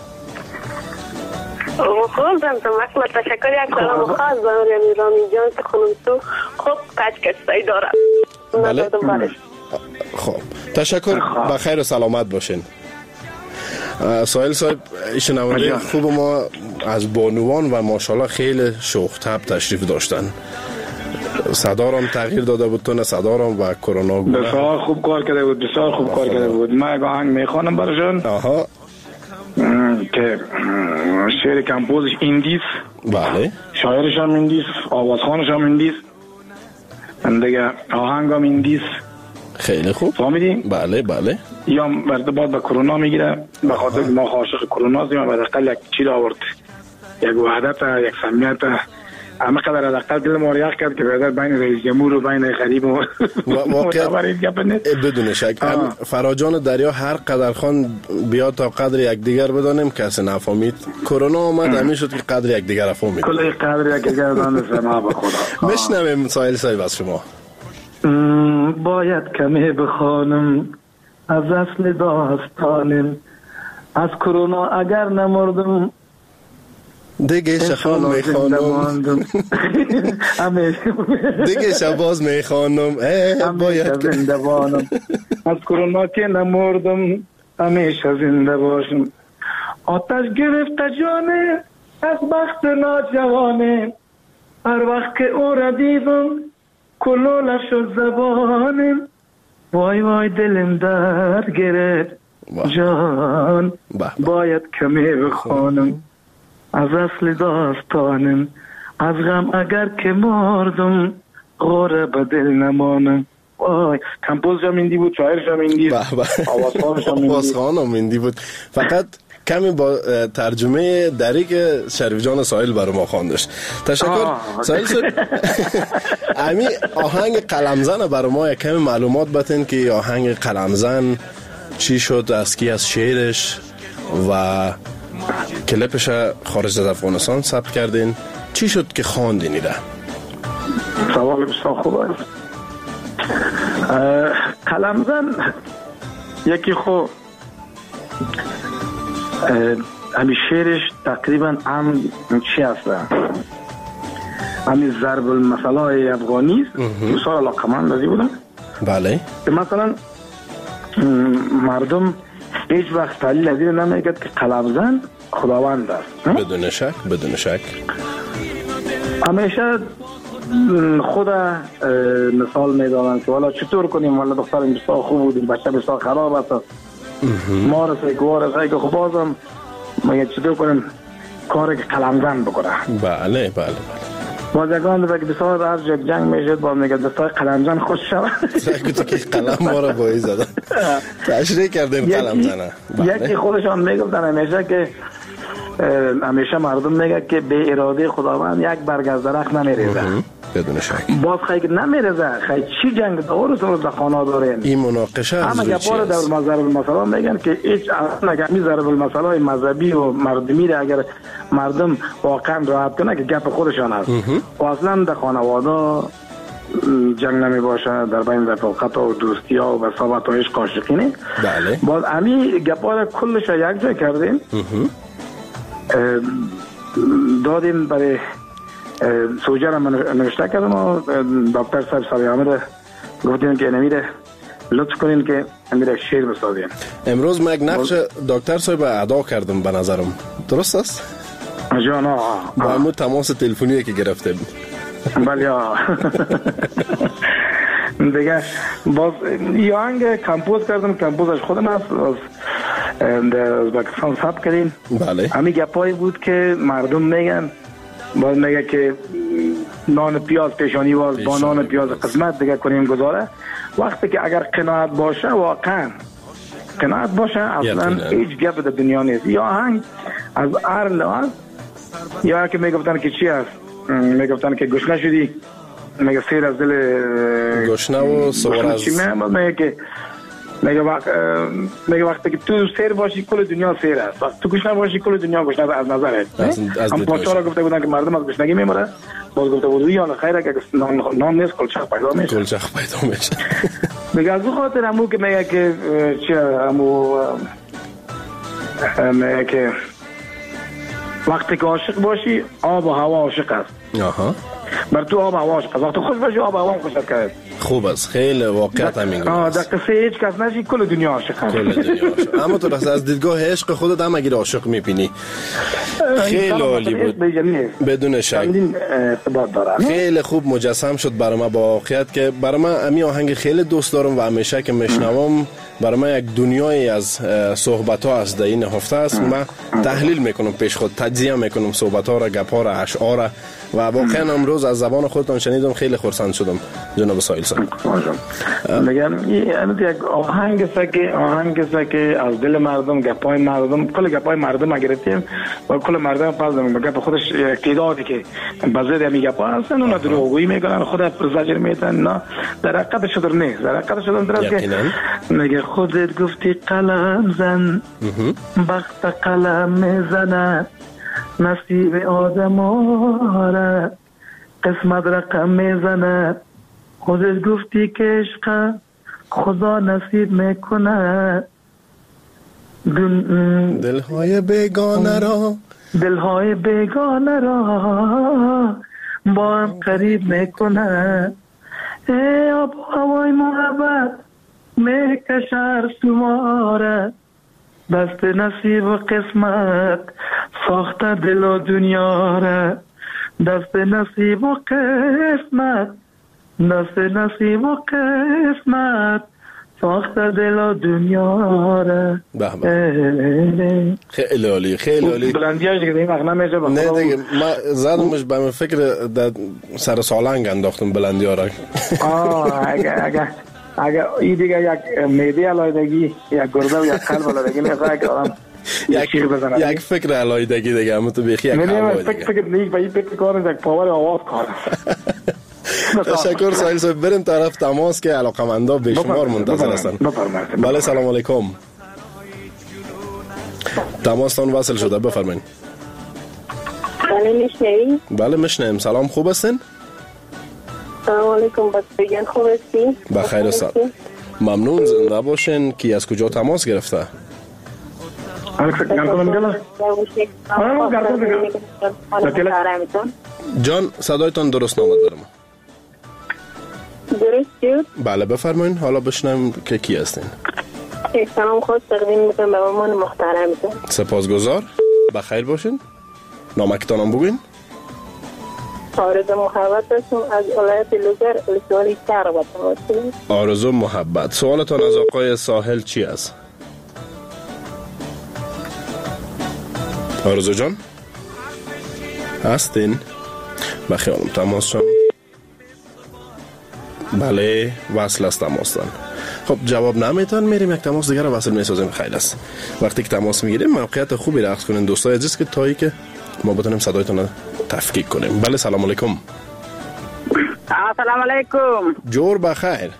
خوب زمزمه کنه. تشکر. یک سلام خاص به رامی جان که خانم تو خوب کچ سایی داره.
بله خب تشکر. بخیر و سلامت باشین. سایل صاحب شنونده خوب ما از بانوان و ماشاءالله خیلی شوخ طبع تشریف داشتن. صدارم تغییر داده بود تو نه صدارم و کرونا بود.
بسیار خوب کار کرده بود، بسیار خوب کار کرده بود. من یک آهنگ میخوانم براشون.
آها.
که شعر کمپوزش ایندیس.
بله.
شاعرش هم ایندیس، آوازخوانش هم ایندیس. دیگه آهنگ هم ایندیس.
خیلی خوب.
فهمیدی؟
بله بله.
یا بعد به کرونا میگیره، به خاطر ما عاشق کرونا هستیم، حداقل یک چیز آورد، یک وحدت، یک صمیمیت، همه قدر حداقل دل ما یخ کرد که برادر بین رئیس جمهور و بین غریب و
بدون شک فراجان دریا هر قدر خان بیا تا قدر یک دیگر بدانیم کسی نفهمید. کرونا اومد همین شد که قدر یک دیگر فهمید.
کل قدر یک دیگر دانست ما به خدا.
بشنویم سایل صاحب از شما.
باید کمی بخوانم از اصل داستانم، از کرونا اگر نمردم
دیگه شخوام میخوانم دیگه شباز میخوانم باید
زندوانم. از کرونا که نمردم همیشه زنده باشم. آتش گرفت جانه از بخت ناجوانه، هر وقت که او را دیدم کلولش شد زبانم. وای وای دلم در گرفت جان، باید کمی بخوانم از اصل داستانم، از غم اگر که مردم غوره به دل نمانم. وای کمپوز هم ایندی بود، شاعرش هم ایندی،
آوازخوان هم ایندی بود. فقط کمی با ترجمه دری که شریف جان سایل برای ما خواندش. تشکر سایل صاحب. امی آهنگ قلمزن برای ما یک کمی معلومات بتین که آهنگ قلمزن چی شد، از کی، از شعرش و کلیپش خارج از افغانستان ثبت کردین، چی شد که خواندین ایده؟
سوال بسیار خوب است. قلمزن یکی خو همی شعرش تقریبا هم چی هست، همی ضرب المثل های افغانی است. بسیار علاقمند ازی بودم.
بله.
که مثلا مردم هیچ وقت تعلیل ازی نمیگد که قلمزن خداوند است.
بدون شک بدون شک.
همیشه خود مثال میدانن که والا چطور کنیم، والا دخترم بسیار خوب بود، بچه بسیار خراب است، ما رسه که وارسه که خب بازم ما چطور کنیم کاری که قلمزن بکنه.
بله بله بله.
بازگان که بسیار هر جا جنگ میشد باز میگه دستای قلمزن خوش شود.
سعی که قلم ما را بایی زدن تشریح کردیم قلمزنه.
یکی خودشان میگفتن همیشه که همیشه مردم میگه که به اراده خداوند یک برگ از درخت نمیریزه.
بدون شک.
باز خیلی نمیریزه، خیلی چی جنگ دور در خانه دارین.
این مناقشه از
همه گپار در ضرب المثل میگن که هیچ اگر می ضرب المثل های مذهبی و مردمی را اگر مردم واقعا راحت کنه که گپ خودشان است و اصلا در خانواده جنگ نمی باشه، در بین رفاقت و دوستی ها و صحبت و عشق عاشقینه.
بله.
باز همین گپار کلش یک جا کردیم دادیم برای سوجه را نوشته کردم و دکتر صاحب سالی آمده گفتیم که نمیره لطف کنین که نمیره شعر بسازیم.
امروز من یک نقش دکتر صاحب ادا کردم به نظرم، درست است؟
جانا
با همون تماس تلفنی که گرفتیم.
بله دیگه باز یه آهنگ کمپوز کردم، کمپوزش خودم است، از ازبکستان ثبت کردیم.
بله.
همین گپایی بود که مردم میگن، باز میگه که نان پیاز پیشانی باز با نان پیاز قسمت دیگه کنیم گذاره. وقتی که اگر قناعت باشه، واقعا قناعت باشه، اصلا هیچ گپ در دنیا نیست. یا آهنگ از هر لحاظ، یا که میگفتن که چی است، میگفتن که گشنه شدی، میگه سیر از دل
گشنه و سوار از
میگه که میگه وقتی که تو سیر باشی کل دنیا سیر است، وقتی تو گشنه باشی کل دنیا گشنه از نظر است. هم پاچارا گفته بودن که مردم از گشنگی میمره، باز گفته بود یا خیره که نان نیست کلچق پیدا میشه.
کلچق پیدا میشه.
میگه از اون خاطر همون که میگه که چی همون میگه که وقتی که عاشق باشی آب و هوا عاشق است.
آها.
بر تو آب و هوا عاشق است، وقتی خوش باشی آب و هوا خوشت کرد.
خوب است، خیلی واقعیت همین گونه
در قصه هیچ کس نشی کل دنیا عاشقه.
کل دنیا عاشق. اما تو از دیدگاه عشق خودت هم اگر عاشق میبینی خیلی عالی بود بدون شک. خیلی خوب مجسم شد برای من با واقعیت که برای من امی آهنگ خیلی دوست دارم و همیشه که میشنوم برای من یک دنیای از صحبت ها است در این هفته است. من تحلیل میکنم پیش خود، تجزیه میکنم صحبت ها را، گپ ها را، اشعار را و واقعا امروز از زبان خودتان شنیدم خیلی خرسند شدم جناب سایل صاحب.
میگم این یک آهنگ است که از دل مردم، گپای مردم، کل گپای مردم گرفتیم و کل مردم پردم گپ خودش اقتداری که بازه می گپا هستن اون دروغگویی میکنن، خود زجر میتن. نه در حقیقت شدر نیست، در حقیقت شدر درست که میگه خودت گفتی قلم زن بخت قلم میزنه نصیب آدم آره قسمت رقم میزنه. خودت گفتی که عشق خدا نصیب میکنه
دلهای بیگانه را
با هم قریب میکنه. ای آب هوای محبت میکشر سماره دست نصیب و قسمت ساخته دل و دنیا را. دست نصیب و قسمت ساخته دل و دنیا را.
خیلی عالی، خیلی عالی.
بلندیاش دیگه این وقت نمیشه.
نه دیگه ما زدمش به من فکر در سر سالنگ انداختم بلندیا را.
اگه این دیگه یک معده علایدگی، یک گرده و یک قلب علایدگی میخواه که آدم
یک فکر علایدگی دیگه همون تو بیخی یک قلب دیگه.
فکر نیک و این فکر کارم یک پاور آواز کار.
تشکر سایل صاحب. بریم طرف تماس که علاقمندا به شمار منتظر هستن. بله سلام علیکم. تماستان وصل شده، بفرمایید.
بله میشنوی؟
بله میشنویم. سلام، خوب هستین؟
سلام علیکم بچگان، خوب هستی؟
بخیر و سلام. ممنون، زنده باشین. کی از کجا تماس گرفته؟ جان صدایتان درست نامد برم.
درست شد؟
بله بفرمایید. حالا بشنویم که کی هستین.
سلام خود تقدیم میکنم به مامان محترمتون.
سپاسگزار. بخیر باشین. نامکتانم بگوین.
آرزو محبت هستم از ولایت لوگر، ولسوالی شهر بطماسیم.
آرزو محبت. سوالتان از آقای ساحل چی است؟ آرزو جان هستین؟ بخیالم تماس شم. بله وصل است تماستان. خب جواب نمیتون، میریم یک تماس دیگر رو وصل میسازیم. خیلی است. وقتی که تماس میگیریم موقعیت خوبی رقص کنین دوستای عزیز که تایی که ما بتونیم صدایتون رو تفکیک کنیم. بله سلام علیکم.
سلام علیکم.
جور بخیر.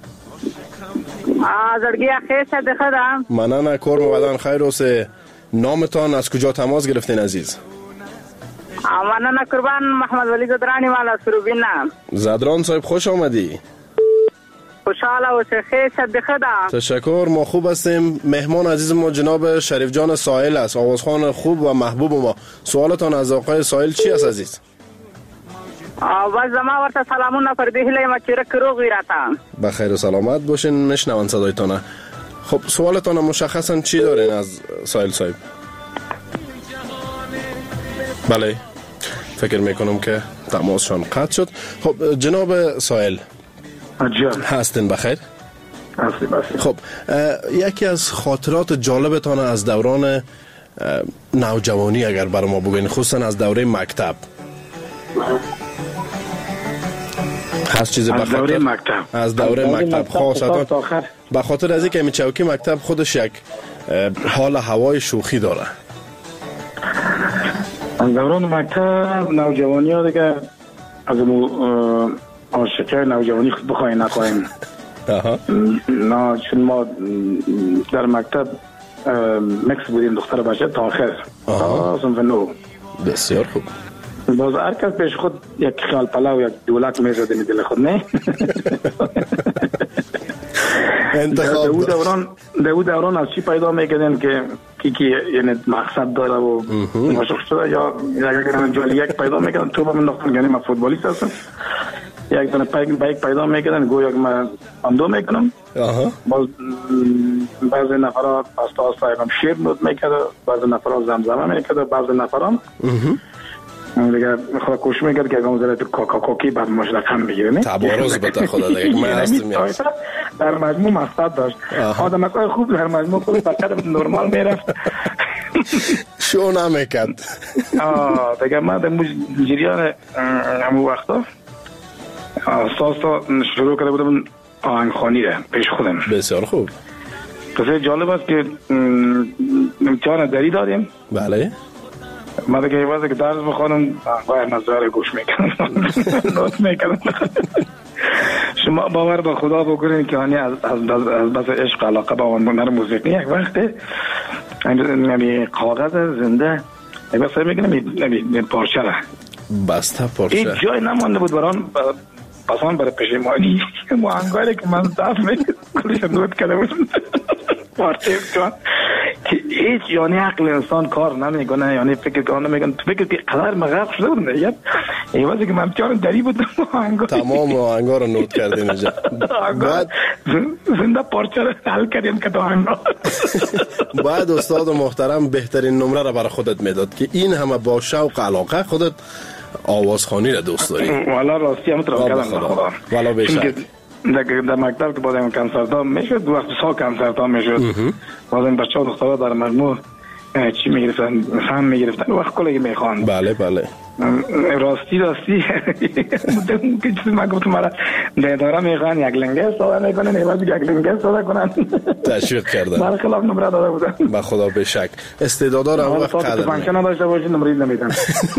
زرگی خیر شد خودم.
منان کور مبادان خیر اوسه. نامتان از کجا تماس گرفتین عزیز؟
منان قربان محمد ولی زدرانی مال از فروبینم.
زدران صاحب خوش آمدی.
خوشحاله و خیر شد خودم.
تشکر، ما خوب هستیم. مهمان عزیز ما جناب شریف جان ساحل است، آوازخوان خوب و محبوب ما. سوالتان از آقای ساحل چی است عزیز؟
باز ما ورته سلامونه پر دی هله ما چیرک روغ ویراتم.
بخیر و سلامت باشین. میشنون صدایتان. خب سوالتان مشخصا چی دارین از ساحل صاحب؟ بله فکر میکنم که تماسشان قطع شد. خب جناب ساحل هستین بخیر؟ خب یکی از خاطرات جالبتان از دوران نوجوانی اگر برای ما بگوین، خصوصا از دوره مکتب هست چیزی از دوره مکتب خاصتا به خاطر از اینکه چوکی مکتب خودش یک حال هوای شوخی داره.
از دوران مکتب نوجوانی ها دیگه از عاشقی نوجوانی خود بخواهیم نخواهیم. نه چون ما در مکتب مکس بودیم دختر بچه تا آخر صنف نو.
بسیار خوب.
باز هر کس پیش خود یک خیال پلاو یک دولت میزده می دل خود نه.
انتخاب
در او دوران از چی پیدا میکنن که کی یعنی مقصد داره و مشغول شده یا اگر جالی یک پیدا میکنن تو با من نختن گنی من فوتبالیست هستم یک دونه بیک پیدا میکردن گویا که من اندو میکنم. باز بعضی نفرات پاستا استایگم شیر نوت میکرد، بعضی نفرات زمزمه میکرد، بعضی نفرام دیگه خدا کوشش میکرد که اگه زره تو کاکاکی بعد ماش رقم بگیره. نه
تبارز بده خدا دیگه من هستم.
در مجموع مقصد داشت. آدمای خوب در مجموع خود فقط نرمال میرفت.
شو نمیکرد.
دیگه من در جریان همون وقتا ساستا شروع کرده بودم آهنگخوانی را پیش خودم.
بسیار خوب.
قصه جالب است که امتحان دری داریم.
بله.
من دیگه واسه که درس بخونم باید نظاره گوش میکنم. نوت میکنم. شما باور به خدا بکنین که هانی از بس عشق علاقه با هنر موسیقی یک وقته نمی کاغذ زنده یک بس میکنم پارچه را
بسته پارچه
هیچ جای نمانده بود بران پسان برای پشیمانی مهنگاری که من دفت میکنم کلش نوت کرده بودم پارچه بکنم که هیچ یعنی عقل انسان کار نمیکنه، یعنی فکر کار نمیکنه. فکر که قدر مغرق شده بودم دیگه ایوازی که من امتحان دری بودم
تمام آهنگا رو نوت کردین اینجا. بعد
زنده پارچه رو حل کردیم که تو آهنگا.
بعد استاد محترم بهترین نمره رو برای خودت میداد که این همه با شوق علاقه خودت آوازخوانی رو دوست داری.
والا راستی هم ترام کردم خدا.
والا بشک
در مکتب که بازم کنسرت میشد، دو وقت سال کنسرت میشد، بازم بچه ها دخترها در مجموع چی میگرفتن فهم میگرفتن وقت کلگی میخوان.
بله بله
راستی که چیزی من گفتم مرا دیداره میخوان یک لنگه ساده میکنن ایوازی یک لنگه ساده کنن
تشویق کردن.
برای خلاف نمره داده بودن.
به خدا بشک استعدادا رو وقت قدر
فانکشن نداشته باشید نمره نمیدن.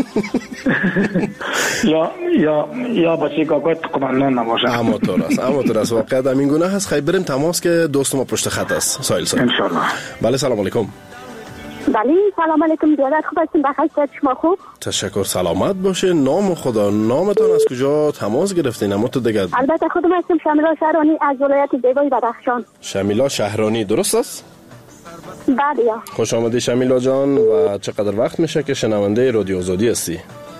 یا بچه کاکای قمندان نباشه.
اما طور است واقعا همین گونه هست. خیلی بریم تماس که دوست ما پشت خط است. سایل صاحب
ان شاء الله.
بله سلام علیکم.
بله سلام علیکم دیادت خوب هستیم بخیر شما خوب؟
تشکر سلامت باشه. نام خدا نامتان از کجا تماس گرفتین؟ اما تو دیگه
البته خودم هستم شمیلا شهرانی از ولایت زیبای بدخشان.
شمیلا شهرانی درست است؟
بله.
خوش آمدی شمیلا جان. و چقدر وقت میشه که شنونده رادیو آزادی هستی؟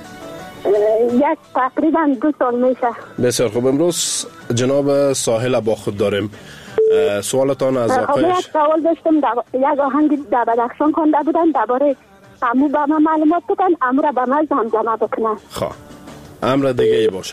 تقریبا 2 سال میشه.
بسیار خوب. امروز جناب ساحل با خود داریم. سوالتان از آقایش.
یک سوال داشتم. یک آهنگ در بدخشان خونده بودن درباره امو به من معلومات بدن، امو را به من زمزمه بکنن.
خواه امر دیگه ای باشه.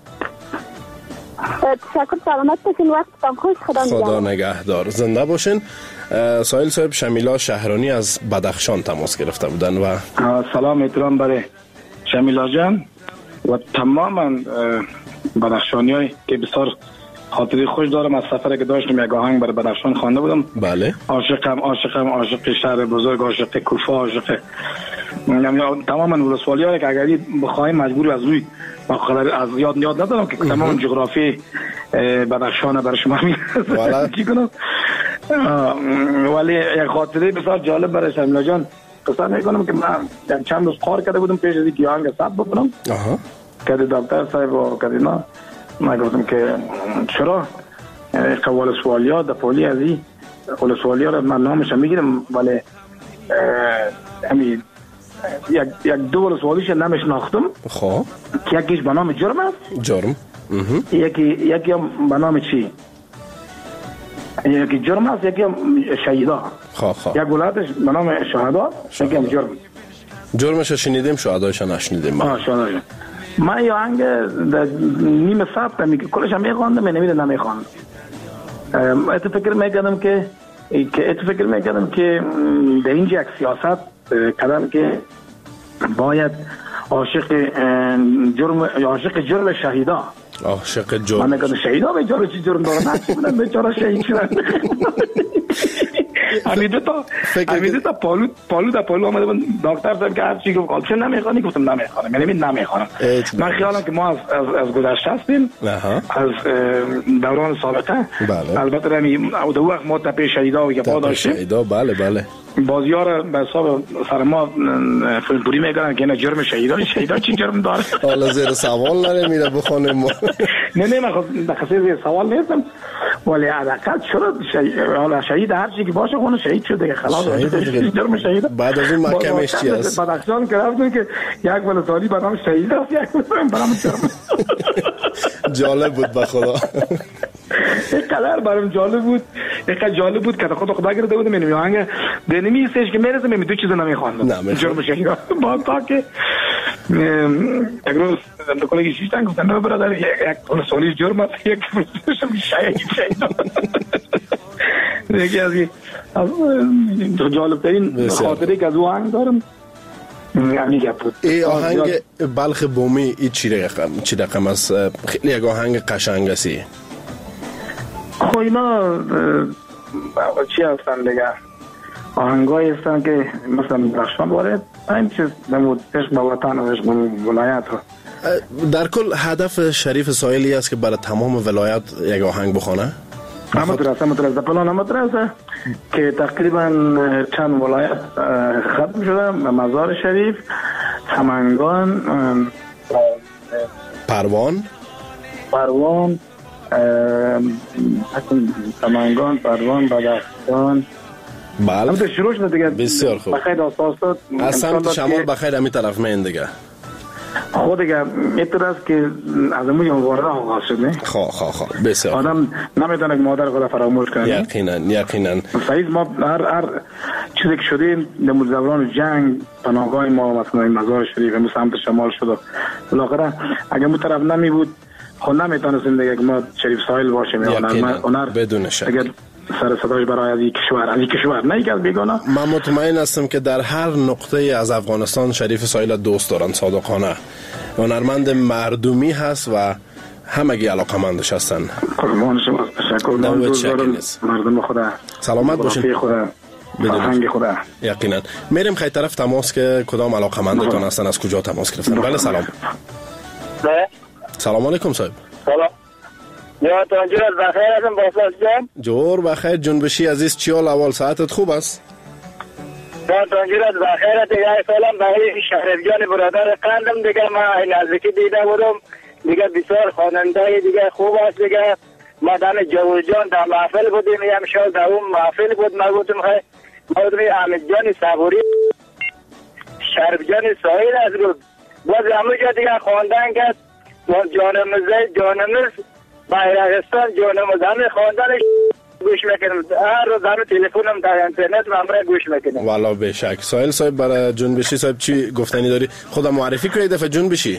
تشکر سلامت باشین. وقتتان خوش.
خدا نگهدار. زنده باشین. سایل صاحب شمیلا شهرانی از بدخشان تماس گرفته بودن و
سلام احترام برای شمیلا جان و تماما بدخشانیایی که بسیار خاطری خوش دارم از سفری که داشتم. یک آهنگ برای بدخشان خوانده بودم.
بله.
عاشق شهر بزرگ، عاشق کوفه، عاشق تماما ولسوالی‌ها که اگری بخوایم مجبور از روی از یاد ندارم که تمام جغرافی بدخشان برای شما میرسه چی کنم. ولی یک خاطره بسیار جالب برای شمیلا جان قصه میکنم که من چند روز کار کرده بودم پیش از اینکه آهنگ ثبت بکنم. که دکتر صاحب و کدینا من گفتم که چرا قوال سوالیا در پولی ازی قول سوالیا را من نامش میگیرم ولی یک دو سوالیش نمیشناختم.
خب
یکیش به نام جرم است.
جرم.
یکی به نام چی؟ یکی جرم است، یکی شهیدا.
خب
یک ولایتش به نام شهدا، یکی هم جرم.
جرمش شنیدیم، شهدایش نشنیدیم.
شهدایش من یا هنگ نیمه ثبت میگه کلش هم میخواندم نمیده نمیخواندم. ات فکر میکردم که در اینجا یک سیاست کردم که باید عاشق جرم شهیدا.
عاشق جرم.
من نگم شهیدا به جرم چی جرم دارن؟ نشونم به جرم شهید شدن. همیده تا پالو آمده بود. دکتر صاحب که هر چی گفت چه نمیخوانی؟ گفتم نمیخوانم. یعنی نمیخوانم. من خیالم که ما از گذشته هستیم، از دوران سابقه. البته دو وقت ما تپه شهیدا و گپا داشتیم.
شهیدا بله.
بازیار به حساب سر ما فیلمپوری میگن که اینا جرم شهیدا چی جرم داره؟
حالا زیر سوال نمیره بخونیم ما.
نه من خود زیر سوال نیستم ولی حداقل چرا شهید هر چی که باشه خونه شهید شده که خلاص جرم شهید.
بعد از اون محکمش چی است؟
بدخشان که رفتن که یک ولسوالی به نام شهید است، یک به نام جرم.
جالب بود به خدا.
اینقدر برام جالب بود که خدا گرفته بودم. این آهنگ دنمی استش که میرسه می دو چیز نمیخواندم جرم شنگا با تا که یک روز کلیگی شیشتن گفتن نه برادر یک سالی جرم است، یک شم شاید یکی از جالب ترین خاطره که از او آهنگ دارم
ای آهنگ بلخ بومی ای چی رقم است؟ خیلی یک آهنگ قشنگ است.
خب اینا چی هستن دیگه؟ آهنگایی هستن که مثلا درخشان باره این چیز نمود عشق به وطن و عشق به ولایت.
در کل هدف شریف ساحلی است که برای تمام ولایت یک آهنگ بخونه؟
مدرسه پلان مدرسه که تقریبا چند ولایت ختم شده. مزار شریف، سمنگان،
پروان،
سمنگان، پروان، بدخشان.
بله
البته شروع شده دیگه.
بسیار خوب.
بخیر اساسات
از سمت شمال بخیر همین طرف میان دیگه.
خود دیگه اینطور است که از امروز مبارزه آغاز شد. نه
خب بسیار
آدم نمیتونه مادر خود فراموش کنه.
یقینا
صحیح. ما هر چیزی که شدیم در دوران جنگ پناهگاه ما مثلا مزار شریف همون سمت شمال شد. بالاخره اگه اون طرف نمی بود خود نمیتونستیم دیگه که ما شریف ساحل باشیم.
یقینا بدون شک
سر صداش برای از این کشور نه یک از بیگانه.
من مطمئن هستم که در هر نقطه از افغانستان شریف ساحل دوست دارن. صادقانه هنرمند مردمی هست و همگی علاقمندش هستن.
قربان شما. تشکر. مردم خدا
سلامت باشین.
خدا بدون خدا.
یقینا میریم خیلی طرف تماس که کدام علاقمندتون هستن، از کجا تماس گرفتن. بله سلام. سلام علیکم صاحب.
سلام. یا تانجور از بخیر هستم باساس جان.
جور بخیر جنبشی عزیز، چی حال اول ساعتت خوب است؟
یا تانجور از بخیر دیگه. سلام برای شهر جان برادر قندم دیگه. ما نزدیکی دیده بودم دیگه. بسیار خواننده دیگه خوب است دیگه. ما دم جوز جان در محفل بودیم. امشب در اون محفل بود. ما گفتم احمد جان صبوری شرف جان ساحل از بود. باز همونجا دیگه خواندن کرد جانمز بایرقستان جانمز همه خواندنش گوش میکنم. هر روز همه تلفنم در اینترنت و همه گوش میکنم.
والا به شک. ساحل صاحب برای جنبشی صاحب چی گفتنی داری؟ خودم معرفی کنید دفعه جنبشی.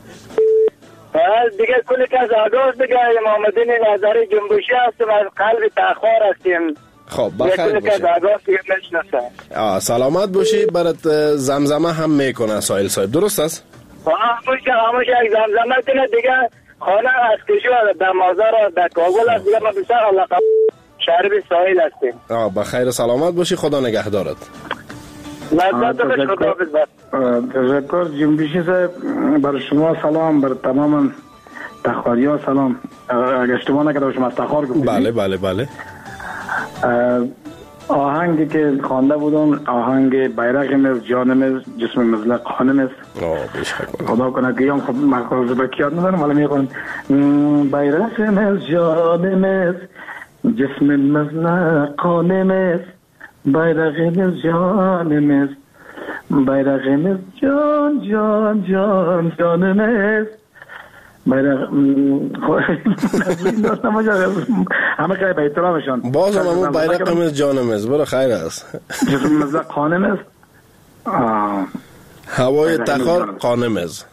دیگه کلی کس آگاز دیگه محمدین نظری جنبشی هستم. از قلب تخار هستیم.
خب بخیر باشی. سلامت باشی. برات زمزمه هم میکنه ساحل صاحب، درست است؟
همش یک زمزمه کنه دیگه. خانه از کشور در مازار در کابل است دیگه. ما بسیار علاقه شهر ساحل هستیم.
بخیر سلامت باشی. خدا نگهدارت.
تشکر جنبشی صاحب. برای شما سلام، برای تمام تخاری ها سلام. اگر اشتباه نکرده شما از تخار گفتید.
بله
آهنگی که خوانده بودم آهنگ بیرقمز جانمز جسم مزلق خانمز. خدا کنه که خب مقاله به کیاد ندارم ولی میخوام بیرقمز جانمز جسم مزلق خانمز بیرقمز جانمز بیرقمز جان جانمز بیرق همه که به احترامشان
باز هم همون بیرقمز جانمز برای خیر است.
جسم مزلق خانمز
هوای تخار قانمز.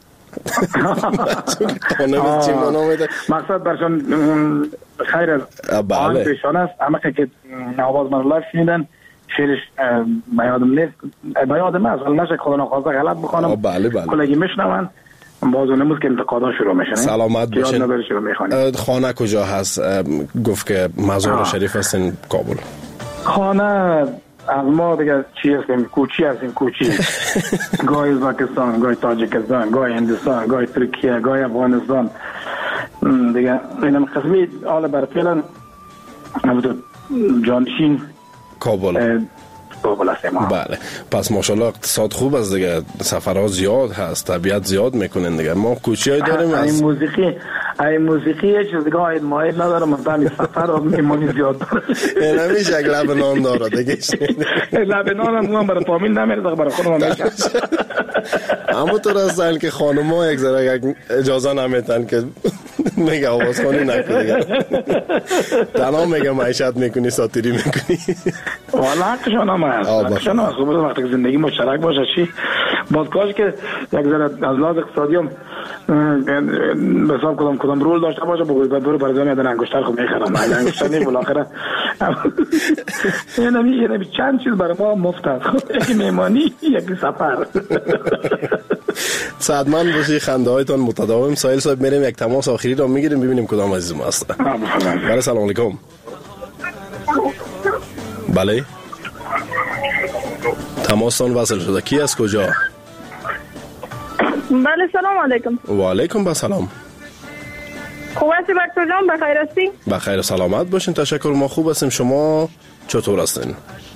قانمز چی مانا میده؟
مقصد برشان خیر است. آن پیشان است. همه که آواز من لایف شنیدن شیرش بیادم نیست. بیادم است ولی نشه خدا نخواسته غلط بخوانم. کلگی میشنون باز نموز که انتقادان شروع میشن.
سلامت باشین. خانه کجا هست؟ گفت که مزار شریف هستین کابل.
خانه از ما دیگه چی هستیم؟ کوچی هستیم. کوچی گاهی ازبکستان، گاهی تاجیکستان، گاهی هندوستان، گاهی ترکیه، گاهی افغانستان دیگه. اینم قسمی حالا بر فعلا جانشین
کابل هستیم. بله پس ماشاءالله اقتصاد خوب است دیگه. سفرها زیاد هست، طبیعت زیاد میکنن دیگه. ما کوچی های داریم
این موسیقی ای موسیقی چیز دیگه آید ماید نداره، مثلا سفر و میمانی زیاد داره.
نمیشه یک لب نان داره دیگه.
لب نان هم برای فامیل نمیره، برای خودم هم میشه.
اما تو راستن که خانم ها یک ذره اجازه نمیتن که میگه آواز خانی نکنی دیگه. تنها میگه معیشت میکنی، ساتیری میکنی.
والا حقشان هم هست، حقشان هم هست. وقتی که زندگی مشترک باشه چی بازکاش که یک ذره از لحاظ اقتصادی هم حساب کدام رول داشته باشه، بگوید برو برای میادن انگشتر خود میخرم، انگشتر نیم بالاخره یعنی چند چیز برای ما مفت هست، یکی میمانی یکی سفر.
سعدمند باشی، خنده هایتان متداوم. سایل صاحب میریم یک تماس آخری را میگیریم ببینیم کدام عزیز ما هست. بله سلام علیکم. بله تماستان وصل شده. کی از کجا؟
بله سلام علیکم.
و علیکم با سلام.
خوب هستی بکتر جان؟ بخیر هستی؟
بخیر سلامت باشین. تشکر، ما خوب هستیم. شما چطور هستین؟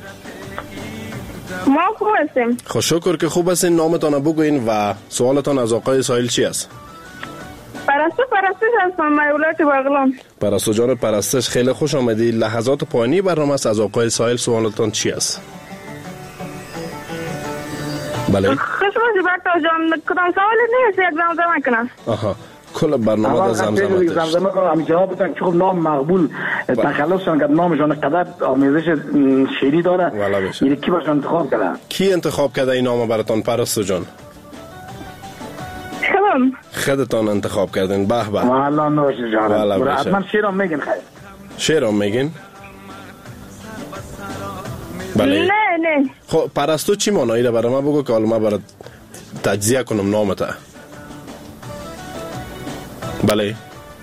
ما خوب هستیم.
خوش شکر که خوب هستین. نامتان بگوین و سوالتان از آقای سایل چی است؟
پرستش هستم، مولات بغلان.
پرستو جان پرستش، خیلی خوش آمدی. لحظات پایانی برنامه است. از آقای سایل سوالتان چی است؟ بله
خوش باشی بکتر جان. کدام سوالی نیست یک زمزمه کنم؟
آها، کل برنامه در زمزمه داشت.
زمزمه کنم همی جواب بودن که خب نام مقبول تخلص شدن که نامشان قدر آمیزش شیری داره. یعنی کی باشن انتخاب کرده؟
کی انتخاب کرده این نام براتان پرستو جان؟ خودتان انتخاب کردین. به به.
والله نوش جان. حتما شیرام میگین. خیر
شیرام میگین؟ بله.
نه
خب پرستو چی معنایی ده برای ما بگو که حالا ما برات تجزیه کنم نامته. بله.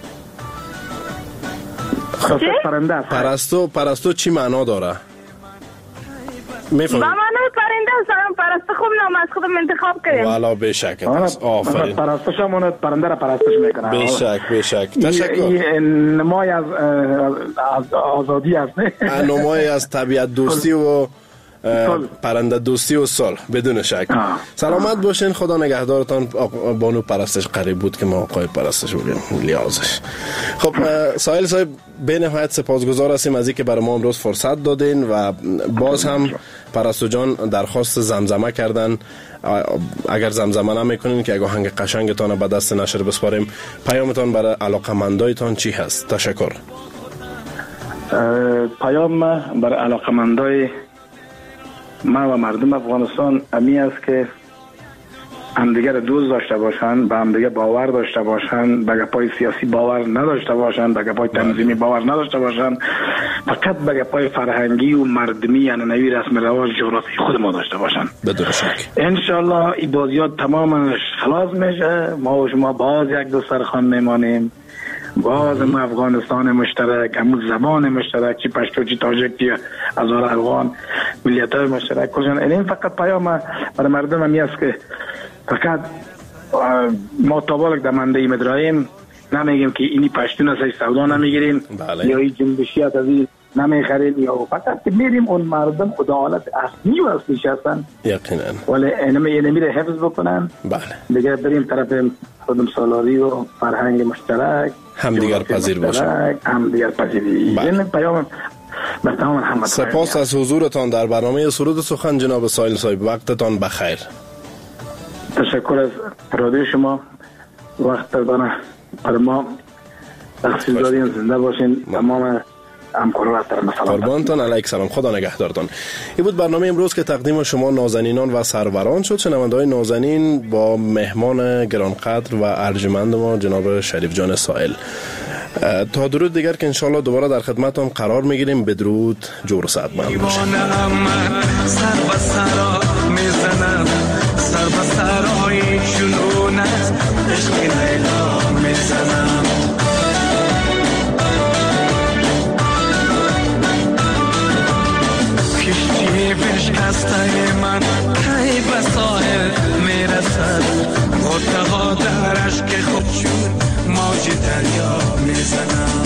پرستو چی معنا داره؟
میفهمی؟ با معنای پرنده هستم. پرستو خوب نام از خودم انتخاب کردیم.
والا به شک. آفرین.
پرستش هم پرنده را پرستش میکنه.
به شک. تشکر.
نمای از آزادی هست.
نمای از طبیعت دوستی و پرنده دوستی و صلح بدون شک. سلامت باشین. خدا نگهدارتان. بانو پرستش قریب بود که ما آقای پرستش بودیم لیازش. خب سایل صاحب به نهایت سپاسگزار هستیم از اینکه برای ما امروز فرصت دادین و باز هم پرستو جان درخواست زمزمه کردن. اگر زمزمه نمیکنین که اگه آهنگ قشنگتان به دست نشر بسپاریم، پیامتان برای علاقمندایتان چی هست؟ تشکر.
پیام برای علاقمندای ما و مردم افغانستان امی است که همدیگر دوست داشته باشند، به همدیگر باور داشته باشند، به گپای سیاسی باور نداشته باشند، به گپای تنظیمی باور نداشته باشند، فقط به گپای فرهنگی و مردمی یعنی نوی رسم رواج جغرافی خود ما داشته باشند.
بدون شک
انشالله این بازیات تمامش خلاص میشه. ما و شما باز یک دسترخوان میمانیم. باز ما افغانستان مشترک، همون زبان مشترک، چی پشتو چی تاجک چی هزار افغان ملیت های مشترک کشن. این فقط پیام برای مردم همی است که فقط ما تابالک دمنده ایم ادرایم نمیگیم که اینی پشتون از سودا نمیگیریم یا این جنبشیت از این نمیخریم یا فقط که میریم اون مردم خداحالت اصلی و اصلیش هستن
یقینا
ولی اینمی رو حفظ بکنن.
بله
دیگه بریم طرف خودم سالاری و فرهنگ مشترک
همدیگر پذیر باشیم.
همدیگر پذیری. این پیام بتمام همه.
سپاس از حضورتان در برنامه سرود سخن جناب سایل صاحب. وقتتان بخیر.
تشکر از رادیو شما. وقت دادن برای ما تخصیص دادین. زنده باشین. تمام
قربانتان. علیک سلام. خدا نگهدارتان. این بود برنامه امروز که تقدیم شما نازنینان و سروران شد. شنونده‌های نازنین با مهمان گرانقدر و ارجمند ما جناب شریف جان سائل. تا درود دیگر که انشالله دوباره در خدمتتان قرار میگیریم. بدرود. جور سعدمند باشید.
سر به سرا میزنم، سر به سرای جنونت عشق لیلا میزنم. کشتی بشکسته من کی به ساحل میرسد، غوطه ها در اشک خودشون موج دریا میزنم.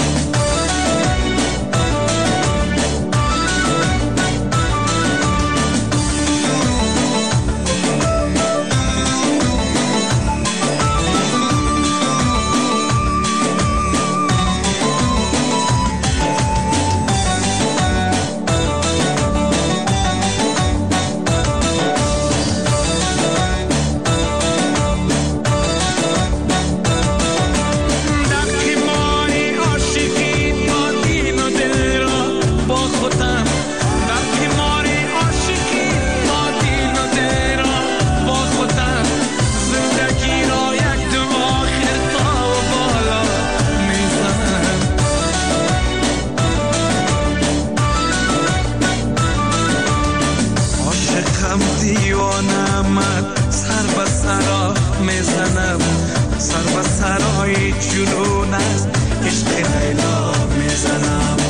آمد سر به سرا میزنم، سر به سرای جنون است عشق لیلا میزنم.